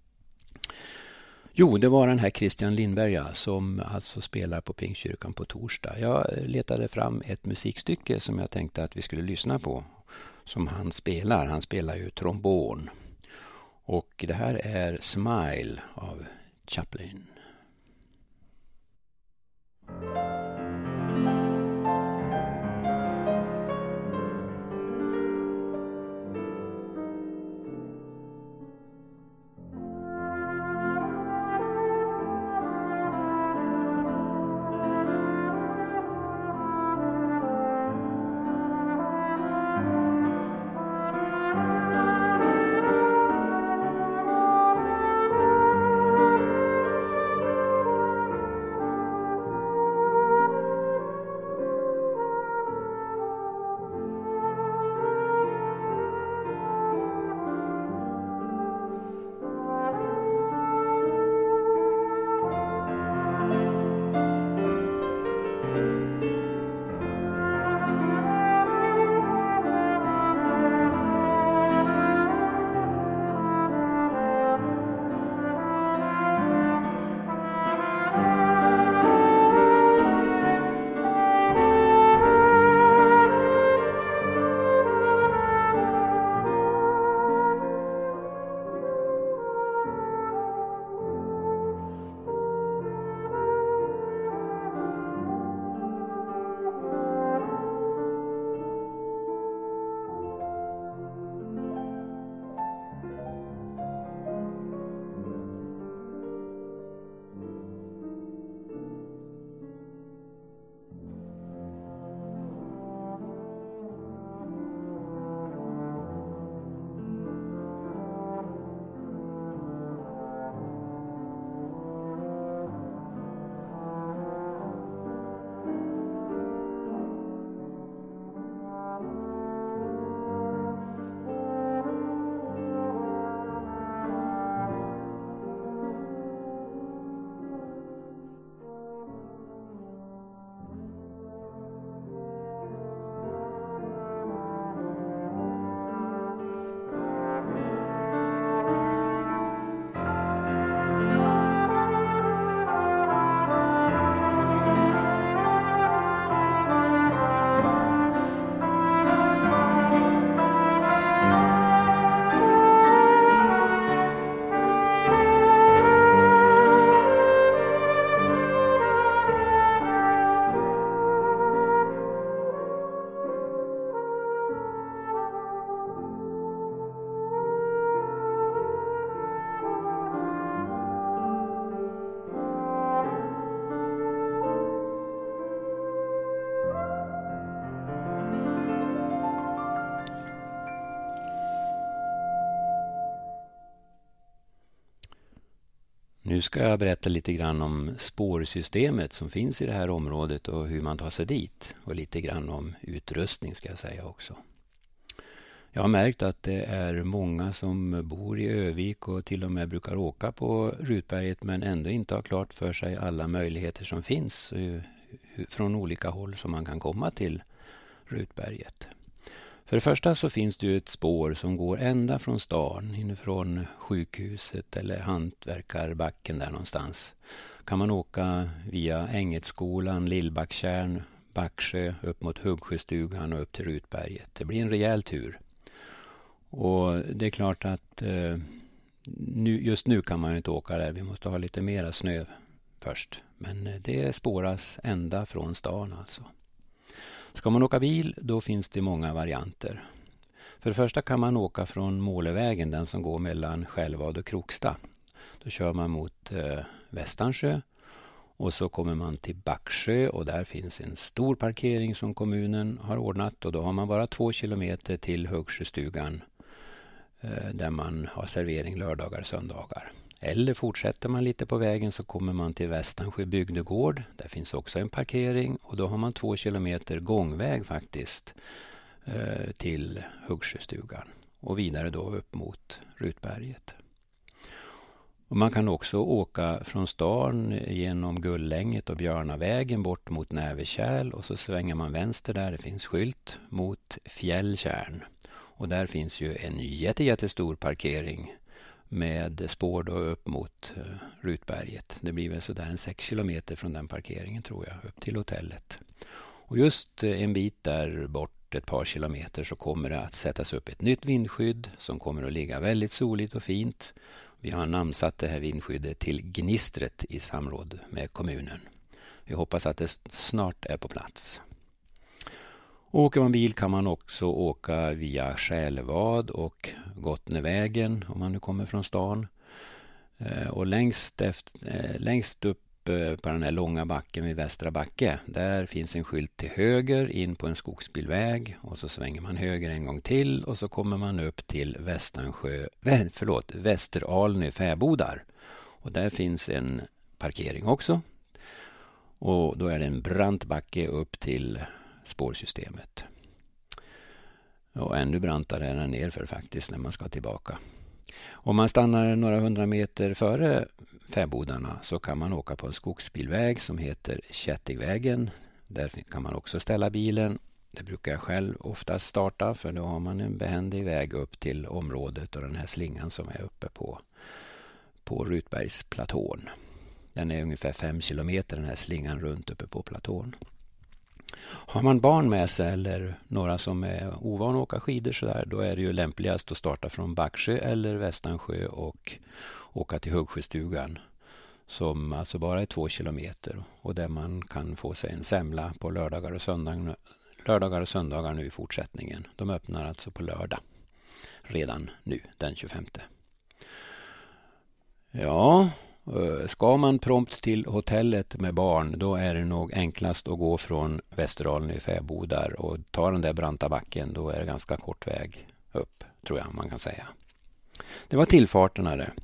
Jo, det var den här Christian Lindberga som alltså spelar på Pingstkyrkan på torsdag. Jag letade fram ett musikstycke som jag tänkte att vi skulle lyssna på. Som han spelar. Han spelar ju trombon. Och det här är Smile av Chaplin. Nu ska jag berätta lite grann om spårsystemet som finns i det här området och hur man tar sig dit. Och lite grann om utrustning ska jag säga också. Jag har märkt att det är många som bor i Övik och till och med brukar åka på Rutberget men ändå inte har klart för sig alla möjligheter som finns från olika håll som man kan komma till Rutberget. För det första så finns det ju ett spår som går ända från stan inifrån sjukhuset eller hantverkarbacken där någonstans. Kan man åka via Ängetskolan, Lillbacktjärn, Backsjö upp mot Huggsjöstugan och upp till Rutberget. Det blir en rejäl tur. Och det är klart att eh, nu, just nu kan man ju inte åka där. Vi måste ha lite mera snö först. Men det spåras ända från stan alltså. Ska man åka bil, då finns det många varianter. För det första kan man åka från Målevägen, den som går mellan Skälvad och Kroksta. Då kör man mot eh, Västansjö och så kommer man till Backsjö och där finns en stor parkering som kommunen har ordnat. Och då har man bara två kilometer till Högsjöstugan eh, där man har servering lördagar och söndagar. Eller fortsätter man lite på vägen så kommer man till Västansjö bygdegård. Där finns också en parkering och då har man två kilometer gångväg faktiskt eh, till Högsjöstugan. Och vidare då upp mot Rutberget. Och man kan också åka från stan genom Gullänget och Björnavägen bort mot Näverkärl och så svänger man vänster där det finns skylt mot Fjälltjärn. Och där finns ju en jätte, jättestor parkering med spår då upp mot uh, Rutberget. Det blir väl sådär en sex kilometer från den parkeringen tror jag upp till hotellet. Och just uh, en bit där bort ett par kilometer så kommer det att sättas upp ett nytt vindskydd som kommer att ligga väldigt soligt och fint. Vi har namnsatt det här vindskyddet till Gnistret i samråd med kommunen. Vi hoppas att det snart är på plats. Åker man bil kan man också åka via Skälvad och Gottnevägen om man nu kommer från stan. Och längst, efter, längst upp på den här långa backen vid Västra Backe, där finns en skylt till höger in på en skogsbilväg och så svänger man höger en gång till och så kommer man upp till Västansjö, förlåt, Västeralnö fäbodar. Och där finns en parkering också. Och då är det en brant backe upp till spårsystemet. Och ännu brantare är den nerför faktiskt när man ska tillbaka. Om man stannar några hundra meter före fäbodarna så kan man åka på en skogsbilväg som heter Kättigvägen. Där kan man också ställa bilen. Det brukar jag själv oftast starta för då har man en behändig väg upp till området och den här slingan som är uppe på, på Rutbergsplatån. Den är ungefär fem kilometer den här slingan runt uppe på platån. Har man barn med sig eller några som är ovana att åka skidor så där, då är det ju lämpligast att starta från Backsjö eller Västansjö och åka till Högsjöstugan som alltså bara är två kilometer och där man kan få sig en semla på lördagar och söndagar, lördagar och söndagar nu i fortsättningen. De öppnar alltså på lördag redan nu den tjugofemte. Ja, ska man prompt till hotellet med barn då är det nog enklast att gå från Västeralnö fäbodar och ta den där branta backen. Då är det ganska kort väg upp tror jag man kan säga. Det var tillfarterna det.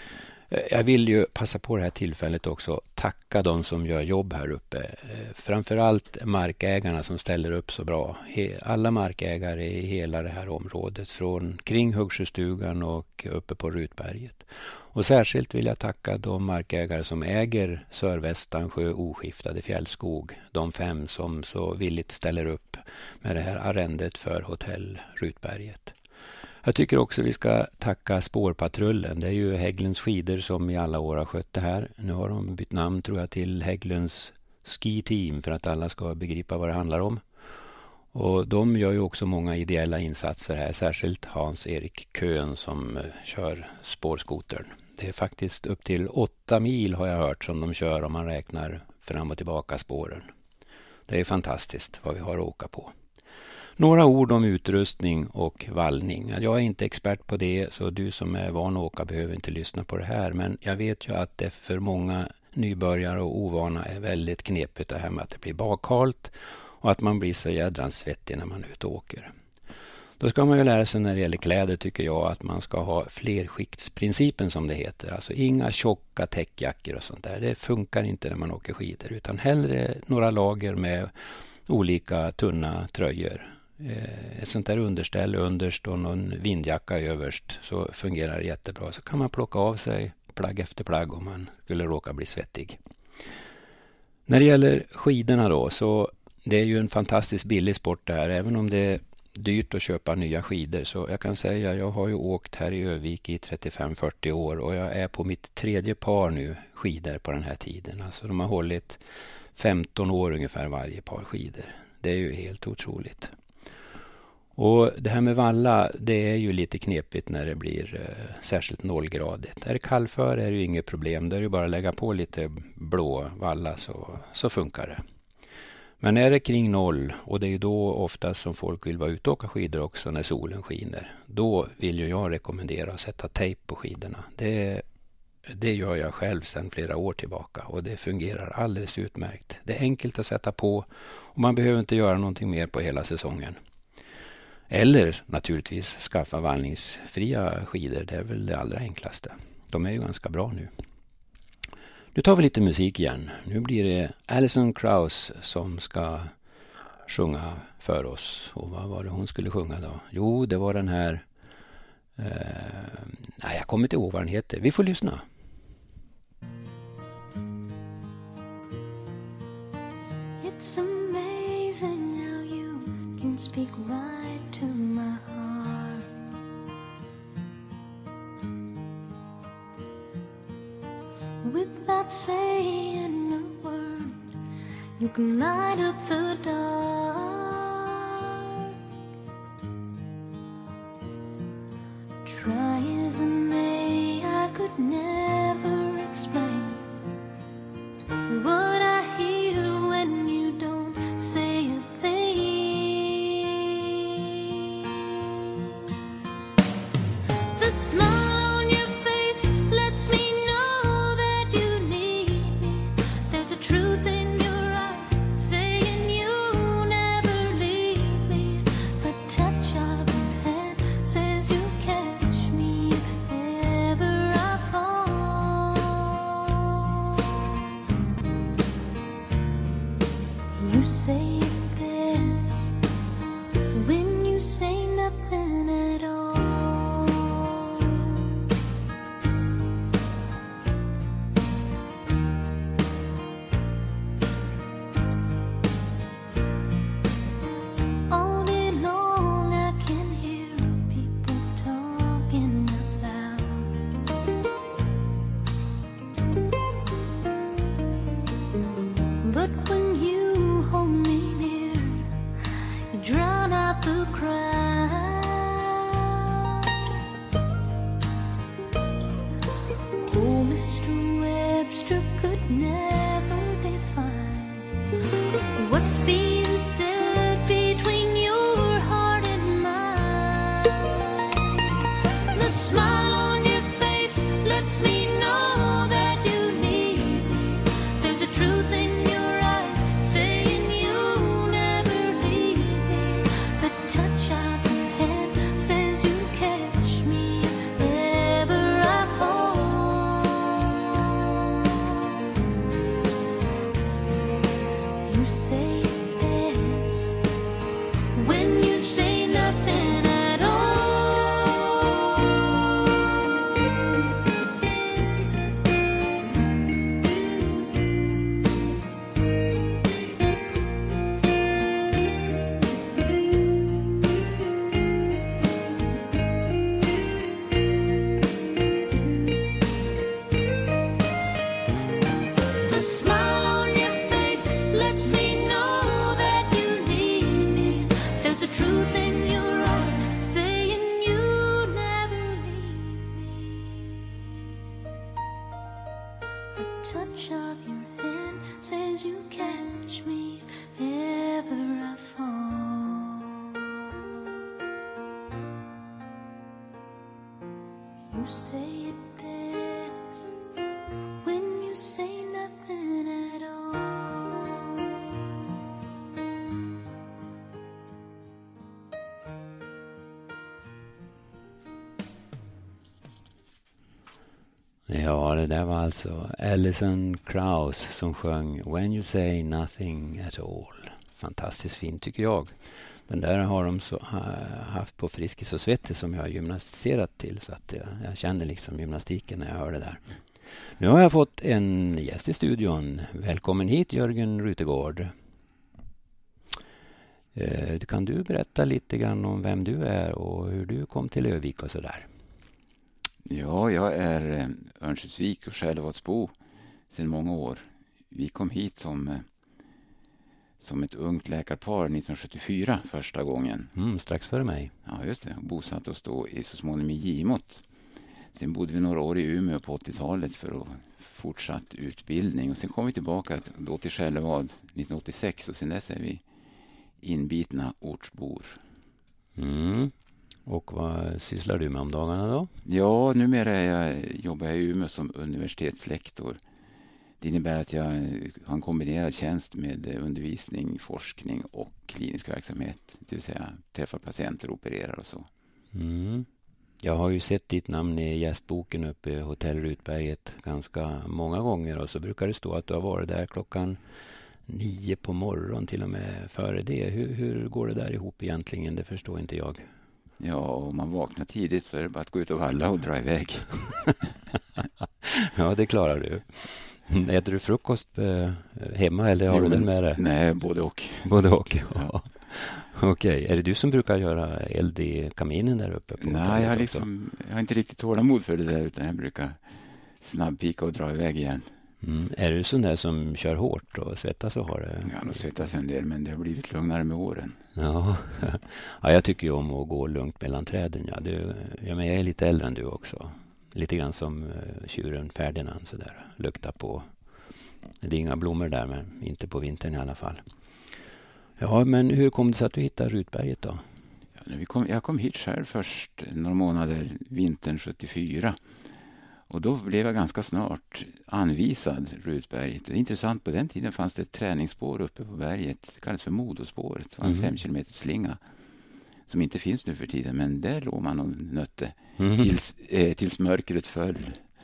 Jag vill ju passa på det här tillfället också tacka de som gör jobb här uppe. Framförallt markägarna som ställer upp så bra. Alla markägare i hela det här området från kring Högsjöstugan och uppe på Rutberget. Och särskilt vill jag tacka de markägare som äger Sörvästansjö oskiftade fjällskog. De fem som så villigt ställer upp med det här arrendet för hotell Rutberget. Jag tycker också vi ska tacka spårpatrullen. Det är ju Hägglunds skidor som i alla år har skött det här. Nu har de bytt namn tror jag till Hägglunds Ski Team för att alla ska begripa vad det handlar om. Och de gör ju också många ideella insatser här. Särskilt Hans-Erik Köhn som kör spårskotern. Det är faktiskt upp till åtta mil har jag hört som de kör om man räknar fram och tillbaka spåren. Det är fantastiskt vad vi har att åka på. Några ord om utrustning och vallning. Jag är inte expert på det så du som är van att åka behöver inte lyssna på det här. Men jag vet ju att det för många nybörjare och ovana är väldigt knepigt det här med att det blir bakhalt och att man blir så jädrans svettig när man är ute och åker. Då ska man ju lära sig när det gäller kläder tycker jag att man ska ha flerskiktsprincipen som det heter. Alltså inga tjocka täckjackor och sånt där. Det funkar inte när man åker skidor utan hellre några lager med olika tunna tröjor. Ett sånt där underställ underst och någon vindjacka överst så fungerar det jättebra. Så kan man plocka av sig plagg efter plagg om man skulle råka bli svettig. När det gäller skidorna då så det är ju en fantastiskt billig sport det här. Även om det är dyrt att köpa nya skidor så jag kan säga jag har ju åkt här i Övik i trettiofem till fyrtio år och jag är på mitt tredje par nu skidor på den här tiden. Alltså de har hållit femton år ungefär varje par skidor. Det är ju helt otroligt. Och det här med valla, det är ju lite knepigt när det blir eh, särskilt nollgradigt. Är det kallför är det ju inget problem. Det är ju bara att lägga på lite blå valla så, så funkar det. Men är det kring noll, och det är ju då ofta som folk vill vara ute och åka skidor också när solen skiner. Då vill ju jag rekommendera att sätta tejp på skidorna. Det, det gör jag själv sedan flera år tillbaka och det fungerar alldeles utmärkt. Det är enkelt att sätta på och man behöver inte göra någonting mer på hela säsongen. Eller naturligtvis skaffa vallningsfria skidor, det är väl det allra enklaste. De är ju ganska bra nu. Nu tar vi lite musik igen. Nu blir det Alison Krauss som ska sjunga för oss. Och vad var det hon skulle sjunga då? Jo, det var den här... Eh, nej, jag kommer inte ihåg vad den heter. Vi får lyssna. It's amazing how you can speak right to my heart. Without saying a word, you can light up the dark. Try as I may, I could never explain what I hear when you don't say a thing. The smile on your face lets me know that you need me. There's a truth in your eyes saying you'll never leave me. The touch of your hand says you'll catch me if ever I fall. You say it best when you say nothing at all. All day long I can hear people talking out loud. But when you hold me near, you drown out the crowd. Oh, Mister Webster could never define what's being said between your heart and mine. The smile on your face lets me know that you need me. There's a truth in your eyes saying you'll never leave me. The touch of your hand says you'll catch me if ever I fall. You say it best when you say nothing at all. The smile on your face lets me know that you need me. There's a truth in your eyes saying you never leave me. A touch of your hand says you catch me if ever I fall. You say it best when you say nothing at all. Ja, det där var alltså Alison Krauss som sjöng When You Say Nothing At All. Fantastiskt fint tycker jag. Den där har de så, ha, haft på Friskis och Svettis som jag har gymnastiserat till. Så att jag, jag känner liksom gymnastiken när jag hör det där. Nu har jag fått en gäst i studion. Välkommen hit Jörgen Rutegård. Eh, kan du berätta lite grann om vem du är och hur du kom till Övik och sådär? Ja, jag är eh, Örnsköldsvik och Skällevadsbo sedan många år. Vi kom hit som eh, som ett ungt läkarpar nittonhundrasjuttiofyra första gången. Mm, strax före mig. Ja, just det. Bosatt oss då i så småningom i Gimot. Sen bodde vi några år i Umeå på åttiotalet för att fortsatt utbildning. Och sen kom vi tillbaka då till Skällevad nittonhundraåttiosex och sen dess är vi inbitna ortsbor. Mm. Och vad sysslar du med om dagarna då? Ja, numera är jag, jobbar jag i Umeå som universitetslektor. Det innebär att jag har en kombinerad tjänst med undervisning, forskning och klinisk verksamhet. Det vill säga träffa patienter, opererar och så. Mm. Jag har ju sett ditt namn i gästboken uppe i Hotell Rutberget ganska många gånger. Och så brukar det stå att du har varit där klockan nio på morgon till och med före det. Hur, hur går det där ihop egentligen? Det förstår inte jag. Ja, om man vaknar tidigt så är det bara att gå ut och valla och dra iväg. Ja, det klarar du. Äter du frukost eh, hemma eller har Jo, du den men- med dig? Nej, både och. Både och, ja. Okej, är det du som brukar göra eld i kaminen där uppe? På Nej, hotellet jag har, också? liksom, jag har inte riktigt tålamod för det där utan jag brukar snabbpika och dra iväg igen. Mm. Är du sån där som kör hårt och svettas och har det? Jag har nog svettats en del men det har blivit lugnare med åren. Ja. Ja, jag tycker ju om att gå lugnt mellan träden. Ja, du, ja, men jag är lite äldre än du också. Lite grann som uh, tjuren Ferdinand så där. Lukta på. Det är inga blommor där men inte på vintern i alla fall. Ja, men hur kom det sig att du hittade Rutberget då? Ja, när vi kom, jag kom hit själv först några månader vintern sjuttiofyra. Och då blev jag ganska snart anvisad Rutberget. Det är intressant, på den tiden fanns det ett träningsspår uppe på berget. Det kallas för Modospåret. Det var en Mm. fem kilometer slinga. Som inte finns nu för tiden, men där låg man och nötte. Mm. Tills, eh, tills mörkret föll.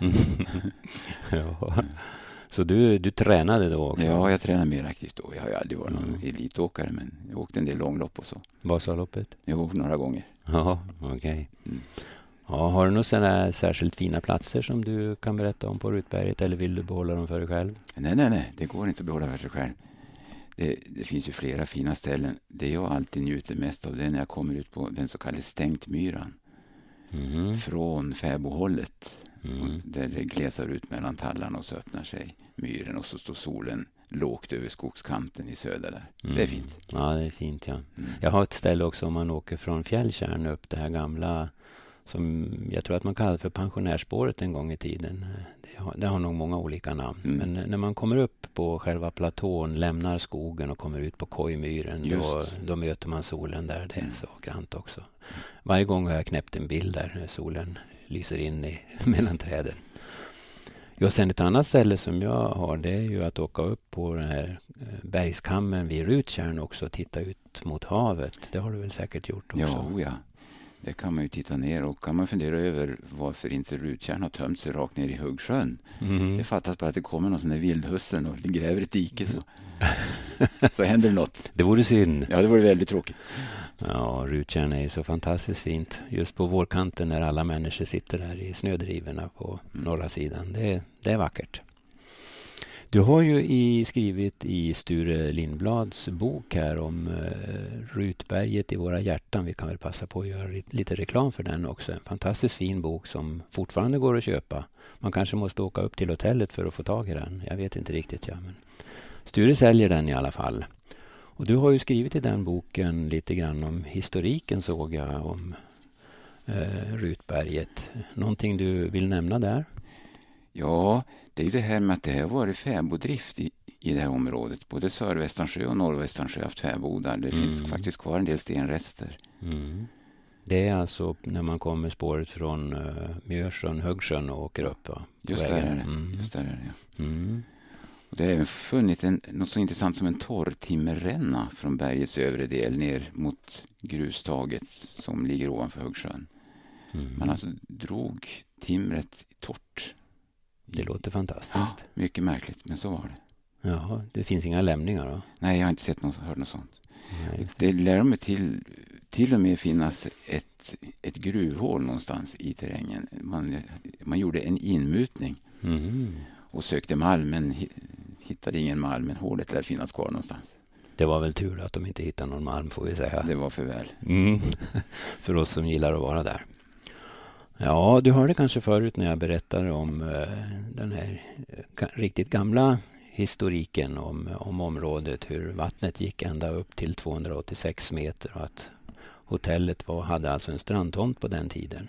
Ja. Så du, du tränade då också? Ja, jag tränade mer aktivt då. Jag har ju aldrig varit någon Mm. elitåkare, men jag åkte en del långlopp och så. Vasaloppet? Jag åkte några gånger. Ja, okej. Mm. Ja, har du några sådana särskilt fina platser som du kan berätta om på Rutberget eller vill du behålla dem för dig själv? Nej, nej, nej. Det går inte att behålla för sig själv. Det, det finns ju flera fina ställen. Det jag alltid njuter mest av det är när jag kommer ut på den så kallade Stängtmyran. Mm. Från Fäbohållet. Mm. Och där det glesar ut mellan tallarna och så öppnar sig myren. Och så står solen lågt över skogskanten i söder där. Mm. Det är fint. Ja, det är fint, ja. Mm. Jag har ett ställe också om man åker från Fjälltjärn upp det här gamla som jag tror att man kallade för pensionärsspåret en gång i tiden. Det har, det har nog många olika namn. Mm. Men när man kommer upp på själva platån, lämnar skogen och kommer ut på Kojmyren, då, Just. då möter man solen där. Det är Mm. så grant också. Varje gång har jag knäppt en bild där när solen lyser in i, mellan träden. Ja, sen ett annat ställe som jag har, det är ju att åka upp på den här eh, bergskammen vid Rutjärn också och titta ut mot havet. Det har du väl säkert gjort också? Ja, oh ja. Det kan man ju titta ner och kan man fundera över varför inte Rutjärn har tömt sig rakt ner i Huggsjön. Mhm. Det fattas bara att det kommer någon sån där vildhussen och gräver ett dike så, så händer det något. Det vore synd. Ja, det vore väldigt tråkigt. Ja, Rutjärn är ju så fantastiskt fint. Just på vårkanten när alla människor sitter där i snödrivorna på Mm. norra sidan. Det, det är vackert. Du har ju i, skrivit i Sture Lindblads bok här om eh, Rutberget i våra hjärtan. Vi kan väl passa på att göra lite, lite reklam för den också. En fantastiskt fin bok som fortfarande går att köpa. Man kanske måste åka upp till hotellet för att få tag i den. Jag vet inte riktigt. Ja, men Sture säljer den i alla fall. Och du har ju skrivit i den boken lite grann om historiken såg jag om eh, Rutberget. Någonting du vill nämna där? Ja, det är ju det här med att det har varit fäboddrift i, i det här området. Både Sörvästansjö och Norrvästansjö har haft fäbodar. Det Mm. finns faktiskt kvar en del stenrester. Mm. Det är alltså när man kommer spåret från uh, Mjörsjön, Högsjön och åker upp, va? På Just där vägen. är det. Mm. Just där är det, ja. Mm. Och det har även funnit en, något så intressant som en torrtimmerränna från bergets övre del ner mot grustaget som ligger ovanför Huggsjön. Mm. Man alltså drog timret torrt. Det låter fantastiskt. Ja, mycket märkligt, men så var det. Jaha, det finns inga lämningar då? Nej, jag har inte sett något, hört något sånt. Nej, just Det lär mig till, till och med finnas ett, ett gruvhål någonstans i terrängen. Man, man gjorde en inmutning det. Mm. och sökte malm, men hi- hittade ingen malm. Men hålet lär finnas kvar någonstans. Det var väl tur att de inte hittade någon malm, får vi säga. Det var för väl. Mm. För oss som gillar att vara där. Ja, du hörde kanske förut när jag berättade om eh, den här eh, ka- riktigt gamla historiken om, om området, hur vattnet gick ända upp till tvåhundraåttiosex meter och att hotellet var, hade alltså en strandtomt på den tiden.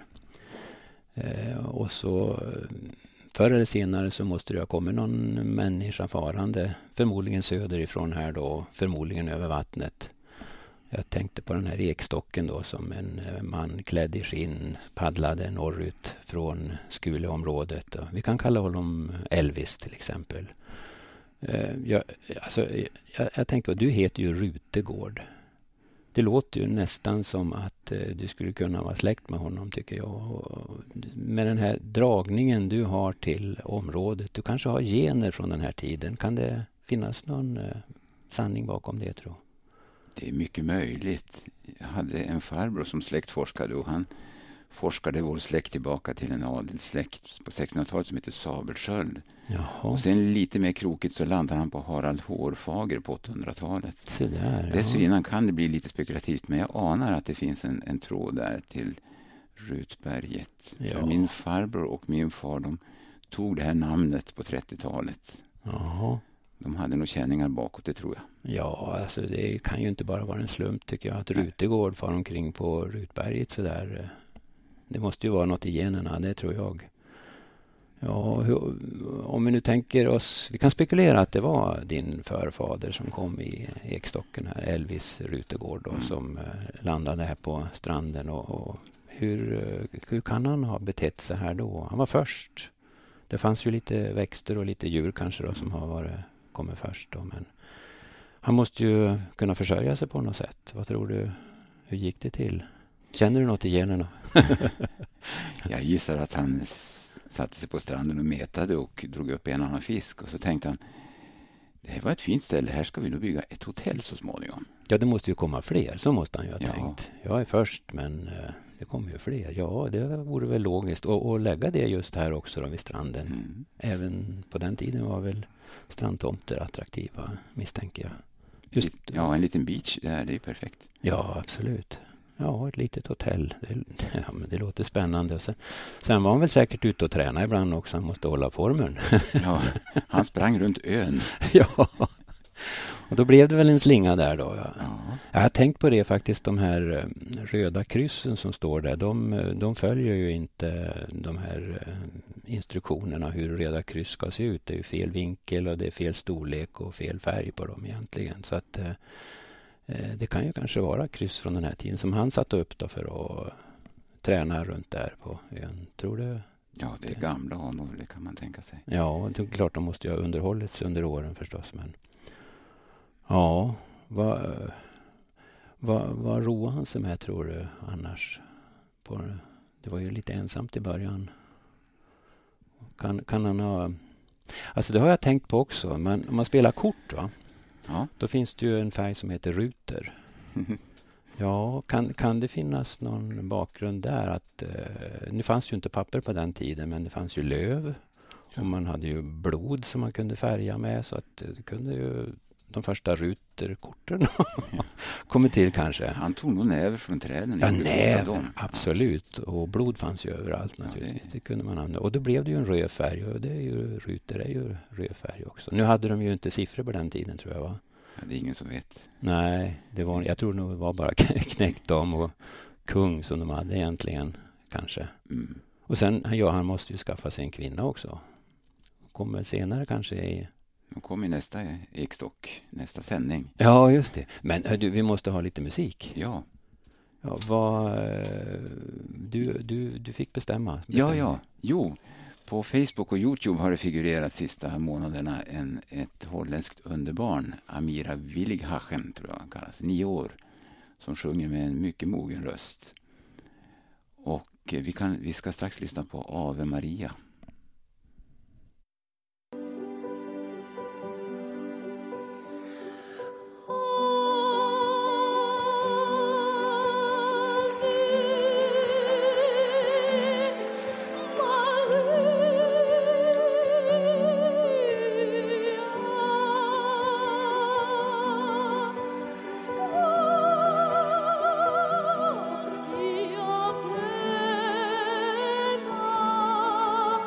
Eh, och så förr eller senare så måste det ha kommit någon människa farande, förmodligen söderifrån här då, förmodligen över vattnet. Jag tänkte på den här ekstocken då som en man klädd i skinn paddlade norrut från Skuleområdet. Vi kan kalla honom Elvis till exempel. Jag, alltså, jag, jag tänkte på, du heter ju Rutegård. Det låter ju nästan som att du skulle kunna vara släkt med honom tycker jag. Med den här dragningen du har till området, du kanske har gener från den här tiden. Kan det finnas någon sanning bakom det tror du? Det är mycket möjligt. Jag hade en farbror som släktforskade och han forskade vår släkt tillbaka till en adelssläkt på sextonhundratalet som heter Sabelsköld. Jaha. Och sen lite mer krokigt så landade han på Harald Hårfager på åttahundratalet. Så där, ja. Dessförinnan kan det bli lite spekulativt men jag anar att det finns en, en tråd där till Rutberget. Ja. För min farbror och min far de tog det här namnet på trettiotalet. Jaha. De hade nog känningar bakåt, det tror jag. Ja, alltså det kan ju inte bara vara en slump tycker jag att Rutegård far omkring på Rutberget så där. Det måste ju vara något i generna, det tror jag. Ja, hur, om vi nu tänker oss, vi kan spekulera att det var din förfader som kom i ekstocken här, Elvis Rutegård då, mm. som landade här på stranden och, och hur, hur kan han ha betett sig här då? Han var först. Det fanns ju lite växter och lite djur kanske då som har varit, kommit först då, men han måste ju kunna försörja sig på något sätt. Vad tror du, hur gick det till? Känner du något i generna? Jag gissar att han satte sig på stranden och metade och drog upp en annan fisk. Och så tänkte han, det här var ett fint ställe, här ska vi nog bygga ett hotell så småningom. Ja, det måste ju komma fler, så måste han ju ha ja. tänkt. Jag är först, men det kommer ju fler. Ja, det vore väl logiskt. Och, och lägga det just här också då vid stranden. Mm. Även på den tiden var väl strandtomter attraktiva, misstänker jag. Just, ja, en liten beach där, det är perfekt. Ja, absolut. Ja, ett litet hotell. Det, ja, men det låter spännande. Sen, sen var han väl säkert ute och träna ibland också. Han måste hålla formen. Ja, han sprang runt ön. Ja, och då blev det väl en slinga där då. Ja. Ja. Jag har tänkt på det faktiskt. De här röda kryssen som står där. De, de följer ju inte de här instruktionerna hur röda kryss ska se ut. Det är ju fel vinkel och det är fel storlek och fel färg på dem egentligen. Så att det kan ju kanske vara kryss från den här tiden som han satte upp då för att träna runt där på ön. Tror du? Ja, det är gamla anor, det kan man tänka sig. Ja, det är klart de måste ju ha underhållits under åren förstås. Men ja, vad, vad, vad roade han sig med tror du annars? På, det var ju lite ensamt i början. Kan, kan han ha... Alltså det har jag tänkt på också. Men om man spelar kort va? Ja. Då finns det ju en färg som heter ruter. Ja, kan, kan det finnas någon bakgrund där? Att, eh, nu fanns ju inte papper på den tiden, men det fanns ju löv. Ja. Och man hade ju blod som man kunde färga med. Så att det kunde ju de första ruterkorten kommit till kanske. Han tog nog näver från träden. Ja, näver, absolut. Och blod fanns ju överallt naturligtvis. Ja, det... det kunde man använda. Och då blev det ju en röd färg. Och det är ju, ruter är ju röd färg också. Nu hade de ju inte siffror på den tiden tror jag va? Ja, det är ingen som vet. Nej, det var, jag tror nog det var bara knäckdam och kung som de hade egentligen kanske. Mm. Och sen, ja, han måste ju skaffa sig en kvinna också. Kommer senare kanske i... De kommer i nästa ekstock, nästa sändning. Ja, just det. Men du, vi måste ha lite musik. Ja. Ja, vad, du, du, du fick bestämma. bestämma. Ja, ja. Jo, på Facebook och YouTube har det figurerat sista månaderna en, ett holländskt underbarn, Amira Willighachen tror jag han kallas, nio år, som sjunger med en mycket mogen röst. Och vi, kan, vi ska strax lyssna på Ave Maria. Sia plena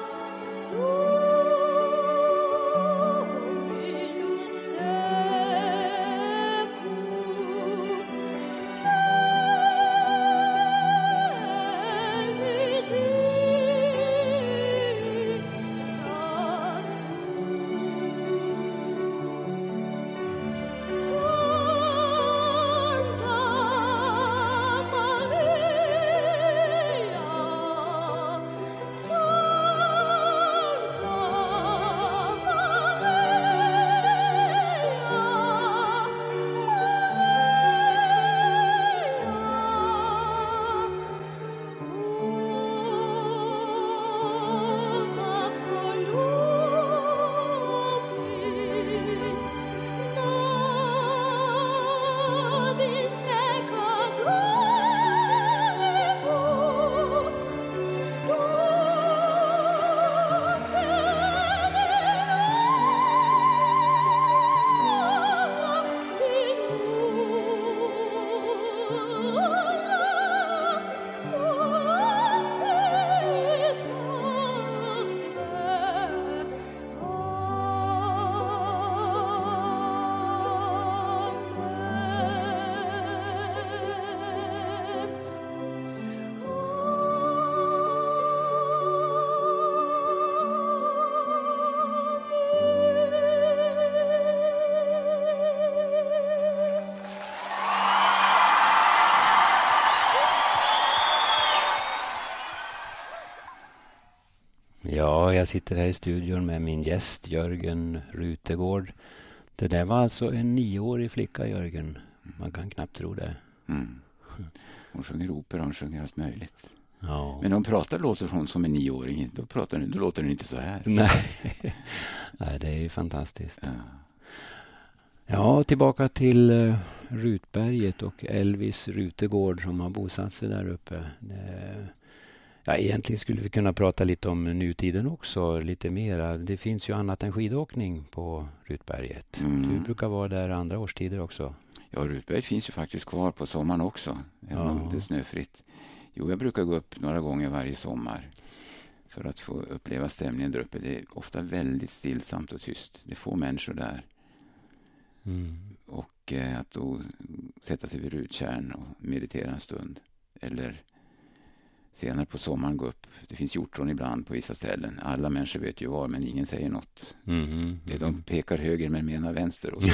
Ja, jag sitter här i studion med min gäst Jörgen Rutegård. Det där var alltså en nioårig flicka, Jörgen. Man kan knappt tro det. Mm. Hon sjunger opera, hon sjunger allt möjligt. Ja. Men när hon pratar låter hon som en nioåring. Då, pratar, då låter den inte så här. Nej. Nej, det är ju fantastiskt. Ja. Ja, tillbaka till uh, Rutberget och Elvis Rutegård som har bosatt sig där uppe. Det, ja, egentligen skulle vi kunna prata lite om nutiden också, lite mera. Det finns ju annat än skidåkning på Rutberget. Mm. Du brukar vara där andra årstider också. Ja, Rutberget finns ju faktiskt kvar på sommaren också, även Ja. om det är snöfritt. Jo, jag brukar gå upp några gånger varje sommar för att få uppleva stämningen där uppe. Det är ofta väldigt stillsamt och tyst. Det är få människor där. Mm. Och eh, att då sätta sig vid Rutkärn och meditera en stund. Eller senare på sommaren gå upp. Det finns hjortron ibland på vissa ställen. Alla människor vet ju var, men ingen säger något. Mm, mm. Det de pekar höger men menar vänster. Och så.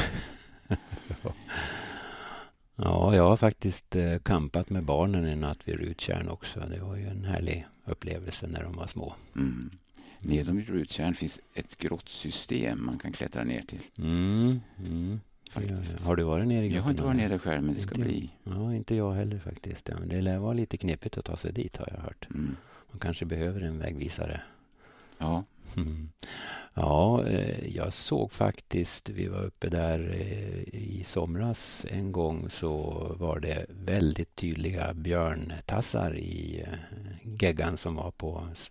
Ja, jag har faktiskt eh, kampat med barnen en natt vid Rutkärn också. Det var ju en härlig upplevelse när de var små. Mm. Nedan vid Rutkärn finns ett grottsystem man kan klättra ner till. Mm, mm. Faktiskt. Har du varit nere i Jag har inte varit grottorna? nere själv, men det ska Inte- bli. Ja, inte jag heller faktiskt. Ja, men det lär vara lite knepigt att ta sig dit har jag hört. Mm. Man kanske behöver en vägvisare. Ja, Mm. Ja, eh, jag såg faktiskt, vi var uppe där eh, i somras en gång, så var det väldigt tydliga björntassar i eh, geggan som var på s-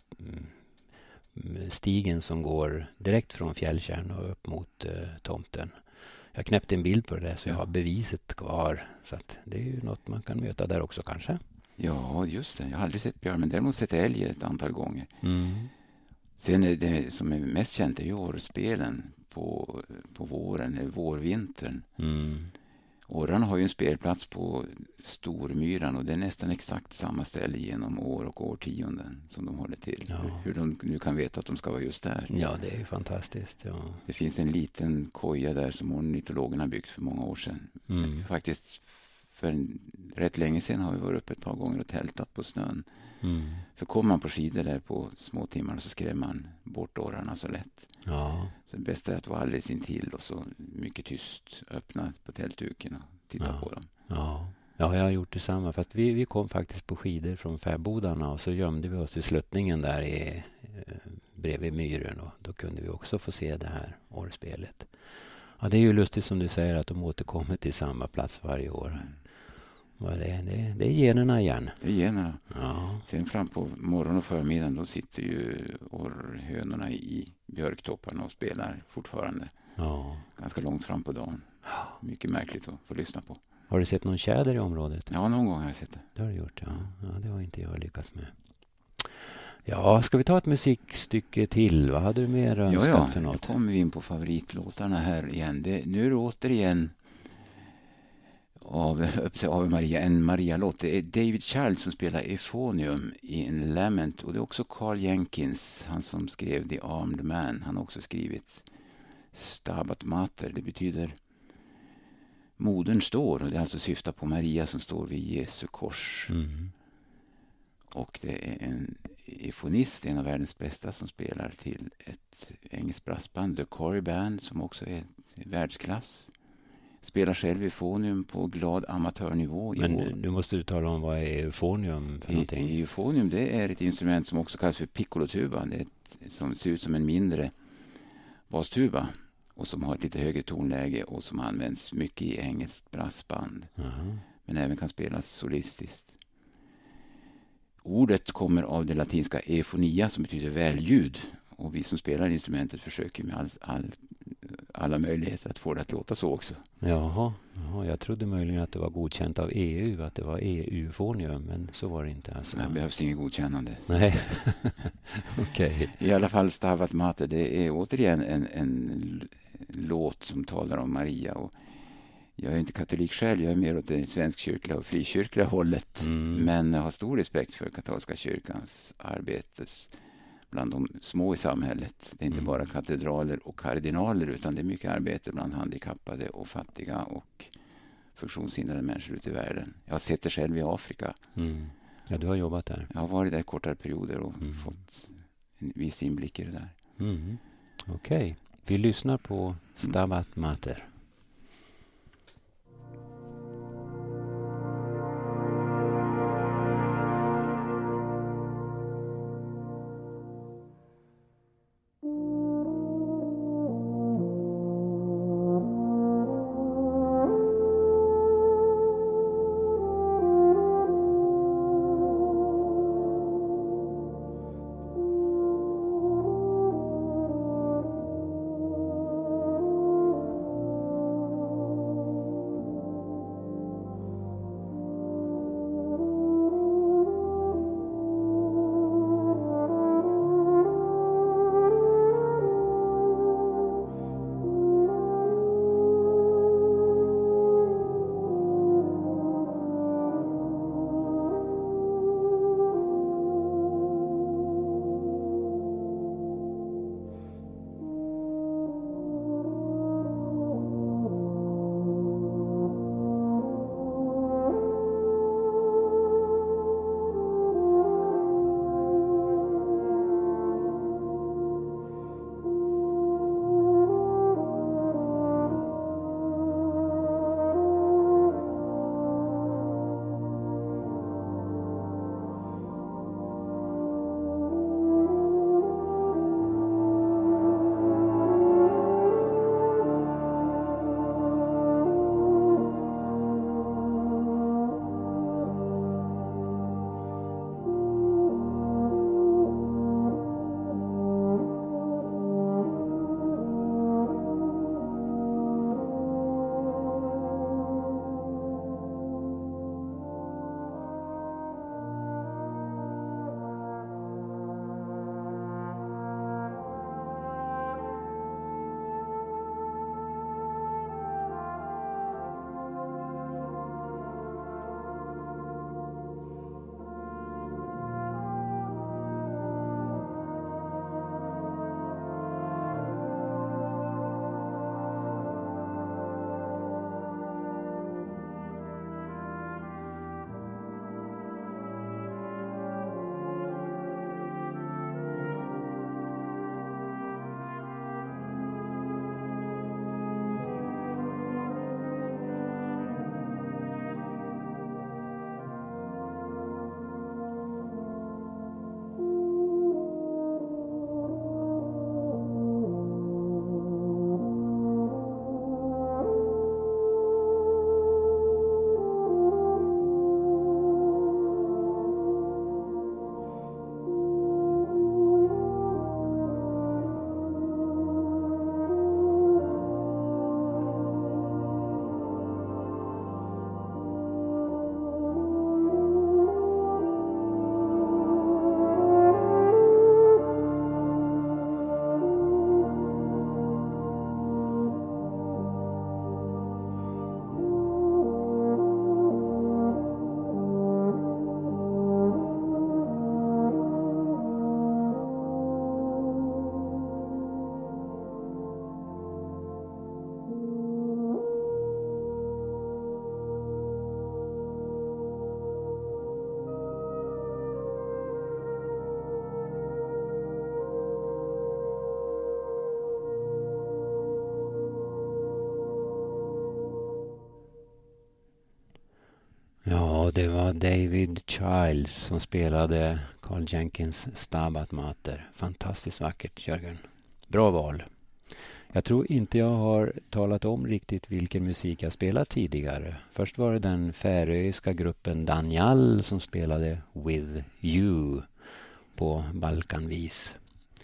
mm, stigen som går direkt från Fjällkärn och upp mot eh, tomten. Jag knäppte en bild på det så jag Ja. har beviset kvar. Så att det är ju något man kan möta där också kanske. ja, just det. Jag har aldrig sett björn, men däremot sett älg ett antal gånger. Mm. Sen är det som är mest känt är ju Årespelen på, på våren, eller vårvintern. Mm. Årarna har ju en spelplats på Stormyran och det är nästan exakt samma ställe genom år och årtionden som de håller till. Ja. Hur, hur de nu kan veta att de ska vara just där. Ja, det är ju fantastiskt. Ja. Det finns en liten koja där som ornitologerna byggt för många år sedan. Mm. Faktiskt för en, rätt länge sedan har vi varit uppe ett par gånger och tältat på snön. Mm. För kommer man på skidor där på små timmar så skrämmer man bort årarna så lätt. Ja. Så det bästa är att vara alldeles intill och så mycket tyst, öppna på tältduken och titta Ja. på dem. Ja. Ja, jag har gjort detsamma. Fast vi, vi kom faktiskt på skidor från Färbodarna och så gömde vi oss i sluttningen där i, eh, bredvid myren. Och då kunde vi också få se det här årspelet. Ja, det är ju lustigt som du säger att de återkommer till samma plats varje år. Vad det, är, det, det är generna igen. Det är generna. Ja. Sen fram på morgon och förmiddagen då sitter ju orrhönorna i björktopparna och spelar fortfarande. Ja. Ganska långt fram på dagen. Mycket märkligt att få lyssna på. Har du sett någon tjäder i området? Ja, någon gång har jag sett det. Det har du gjort, ja. Ja, det har inte jag lyckats med. Ja, ska vi ta ett musikstycke till? Vad hade du mer Ja, önskat ja. för Nu något? kommer vi in på favoritlåtarna här igen. Det, nu är det återigen av, av Maria, en Maria-låt. Det är David Child som spelar Euphonium i en Lament. Och det är också Carl Jenkins, han som skrev The Armed Man. Han har också skrivit Stabat Mater. Det betyder modern står. Och det alltså syftar på Maria som står vid Jesu kors. Mm. Och det är en eufonist, en av världens bästa, som spelar till ett engelskt brassband, The Corey Band, som också är världsklass. Spelar själv euphonium på glad amatörnivå. i Men vår- nu måste du tala om vad är euphonium för E- någonting? Euphonium, det är ett instrument som också kallas för piccolotuba. Det är ett, som ser ut som en mindre bastuba och som har ett lite högre tonläge och som används mycket i engelskt brassband. Jaha. Men även kan spelas solistiskt. Ordet kommer av det latinska eufonia som betyder välljud. Och vi som spelar instrumentet försöker med all, all, alla möjligheter att få det att låta så också. Jaha. Jaha, jag trodde möjligen att det var godkänt av E U, att det var E U-fonium, men så var det inte. Alltså. Det behövs inget godkännande. Nej, okej. I alla fall Stabat Mater, det är återigen en, en låt som talar om Maria. Och jag är inte katolik själv, jag är mer åt det svenskkyrkliga och frikyrkliga hållet. Mm. Men jag har stor respekt för katolska kyrkans arbete bland de små i samhället. Det är inte Mm. bara katedraler och kardinaler utan det är mycket arbete bland handikappade och fattiga och funktionshindrade människor ute i världen. Jag har sett det själv i Afrika. Mm. Ja, du har jobbat där. Jag har varit där i kortare perioder och Mm. fått en viss inblick i det där. Mm. Okej, okay. Vi lyssnar på Stabat Mater. Ja, det var David Childs som spelade Carl Jenkins Stabat Mater. Fantastiskt vackert, Jörgen. Bra val. Jag tror inte jag har talat om riktigt vilken musik jag spelat tidigare. Först var det den färöiska gruppen Danial som spelade With You på Balkanvis.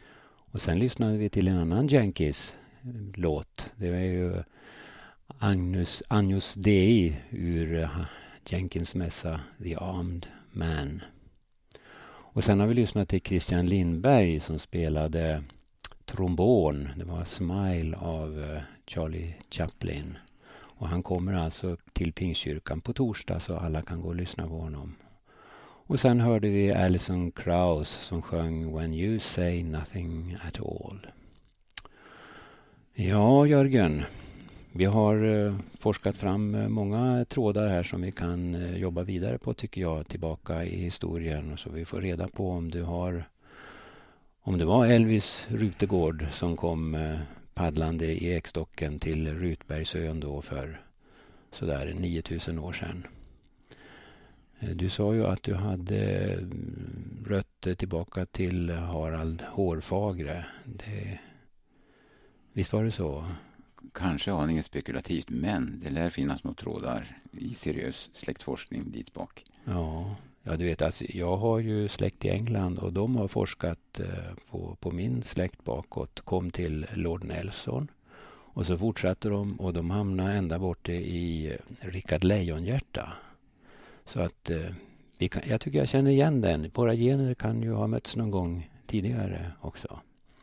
Och sen lyssnade vi till en annan Jenkins låt. Det var ju Agnus, Agnus Dei ur Jenkins mässa The Armed Man. Och sen har vi lyssnat till Christian Lindberg som spelade trombon. Det var Smile av Charlie Chaplin. Och han kommer alltså till Pingstkyrkan på torsdag så alla kan gå och lyssna på honom. Och sen hörde vi Alison Krauss som sjöng When You Say Nothing At All. Ja, Jörgen. Vi har eh, forskat fram eh, många trådar här som vi kan eh, jobba vidare på tycker jag tillbaka i historien. Och så vi får reda på om du har om det var Elvis Rutegård som kom eh, paddlande i ekstocken till Rutbergsön då för sådär nio tusen år sedan. Eh, du sa ju att du hade rötter tillbaka till Harald Hårfagre. Det, visst var det så? Kanske aningen spekulativt, men det lär finnas några trådar i seriös släktforskning dit bak. Ja, ja du vet, alltså, jag har ju släkt i England och de har forskat eh, på, på min släkt bakåt, kom till Lord Nelson och så fortsatte de och de hamnade ända borta i Rickard Lejonhjärta. Så att eh, vi kan, jag tycker jag känner igen den. Våra gener kan ju ha mötts någon gång tidigare också.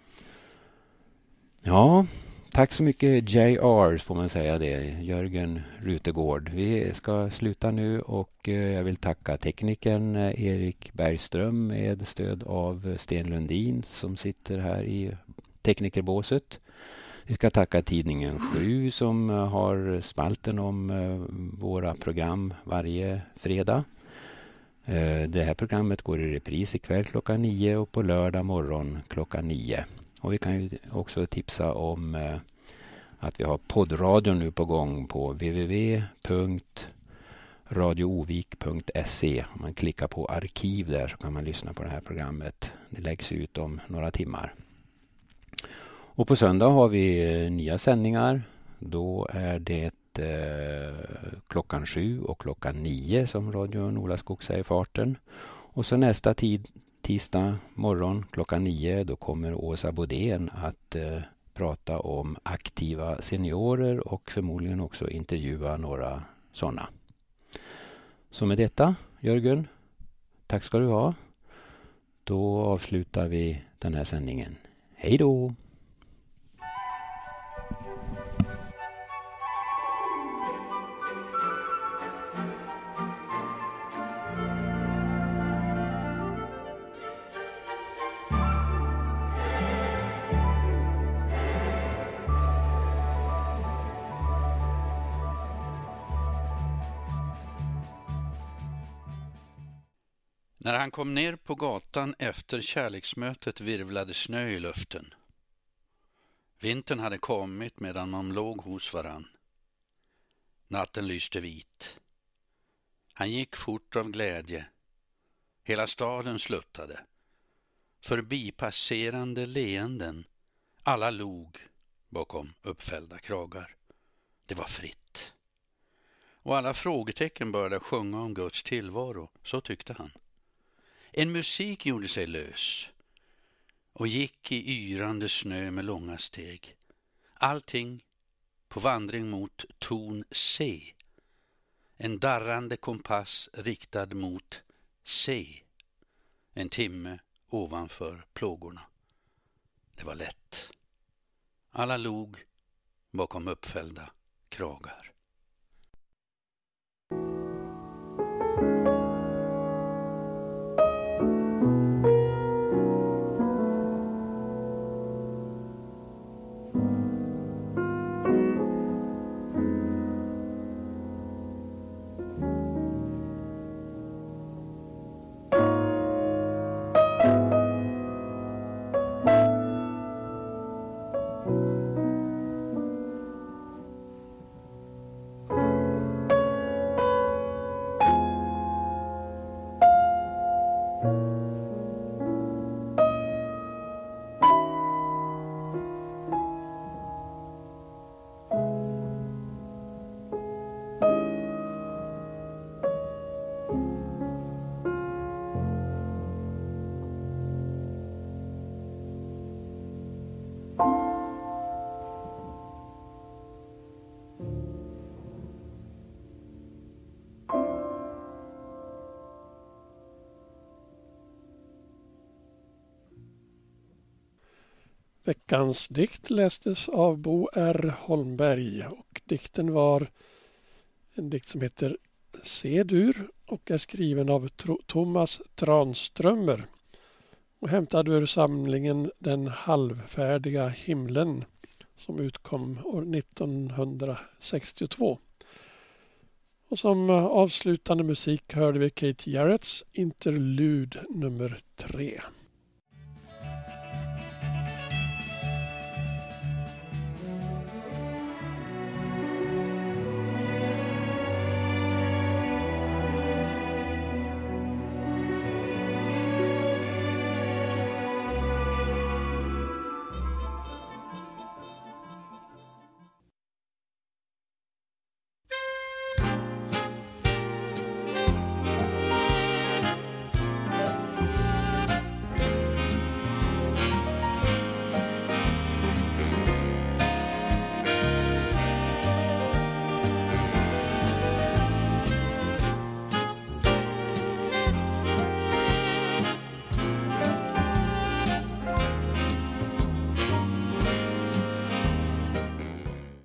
Ja, tack så mycket J R får man säga det, Jörgen Rutegård. Vi ska sluta nu och jag vill tacka teknikern Erik Bergström med stöd av Sten Lundin som sitter här i teknikerbåset. Vi ska tacka tidningen sju som har spalten om våra program varje fredag. Det här programmet går i repris ikväll klockan nio och på lördag morgon klockan nio. Och vi kan ju också tipsa om eh, att vi har poddradion nu på gång på w w w punkt radioovik punkt se. Om man klickar på arkiv där så kan man lyssna på det här programmet. Det läggs ut om några timmar. Och på söndag har vi eh, nya sändningar. Då är det eh, klockan sju och klockan nio som Radio Nolaskogs är i farten. Och så nästa tid tisdag morgon klockan nio då kommer Åsa Bodén att eh, prata om aktiva seniorer och förmodligen också intervjua några sådana. Så med detta, Jörgen, tack ska du ha. Då avslutar vi den här sändningen. Hej då! När han kom ner på gatan efter kärleksmötet virvlade snö i luften. Vintern hade kommit medan man låg hos varann. Natten lyste vit. Han gick fort av glädje. Hela staden sluttade. Förbipasserande leenden. Alla log bakom uppfällda kragar. Det var fritt. Och alla frågetecken började sjunga om Guds tillvaro, så tyckte han. En musik gjorde sig lös och gick i yrande snö med långa steg. Allting på vandring mot ton C. En darrande kompass riktad mot C. En timme ovanför plågorna. Det var lätt. Alla log bakom uppfällda kragar. Veckans dikt lästes av Bo R. Holmberg och dikten var en dikt som heter C-dur och är skriven av Thomas Tranströmer och hämtad ur samlingen Den halvfärdiga himlen som utkom år nittonhundrasextiotvå. Och som avslutande musik hörde vi Keith Jarretts interlude nummer tre.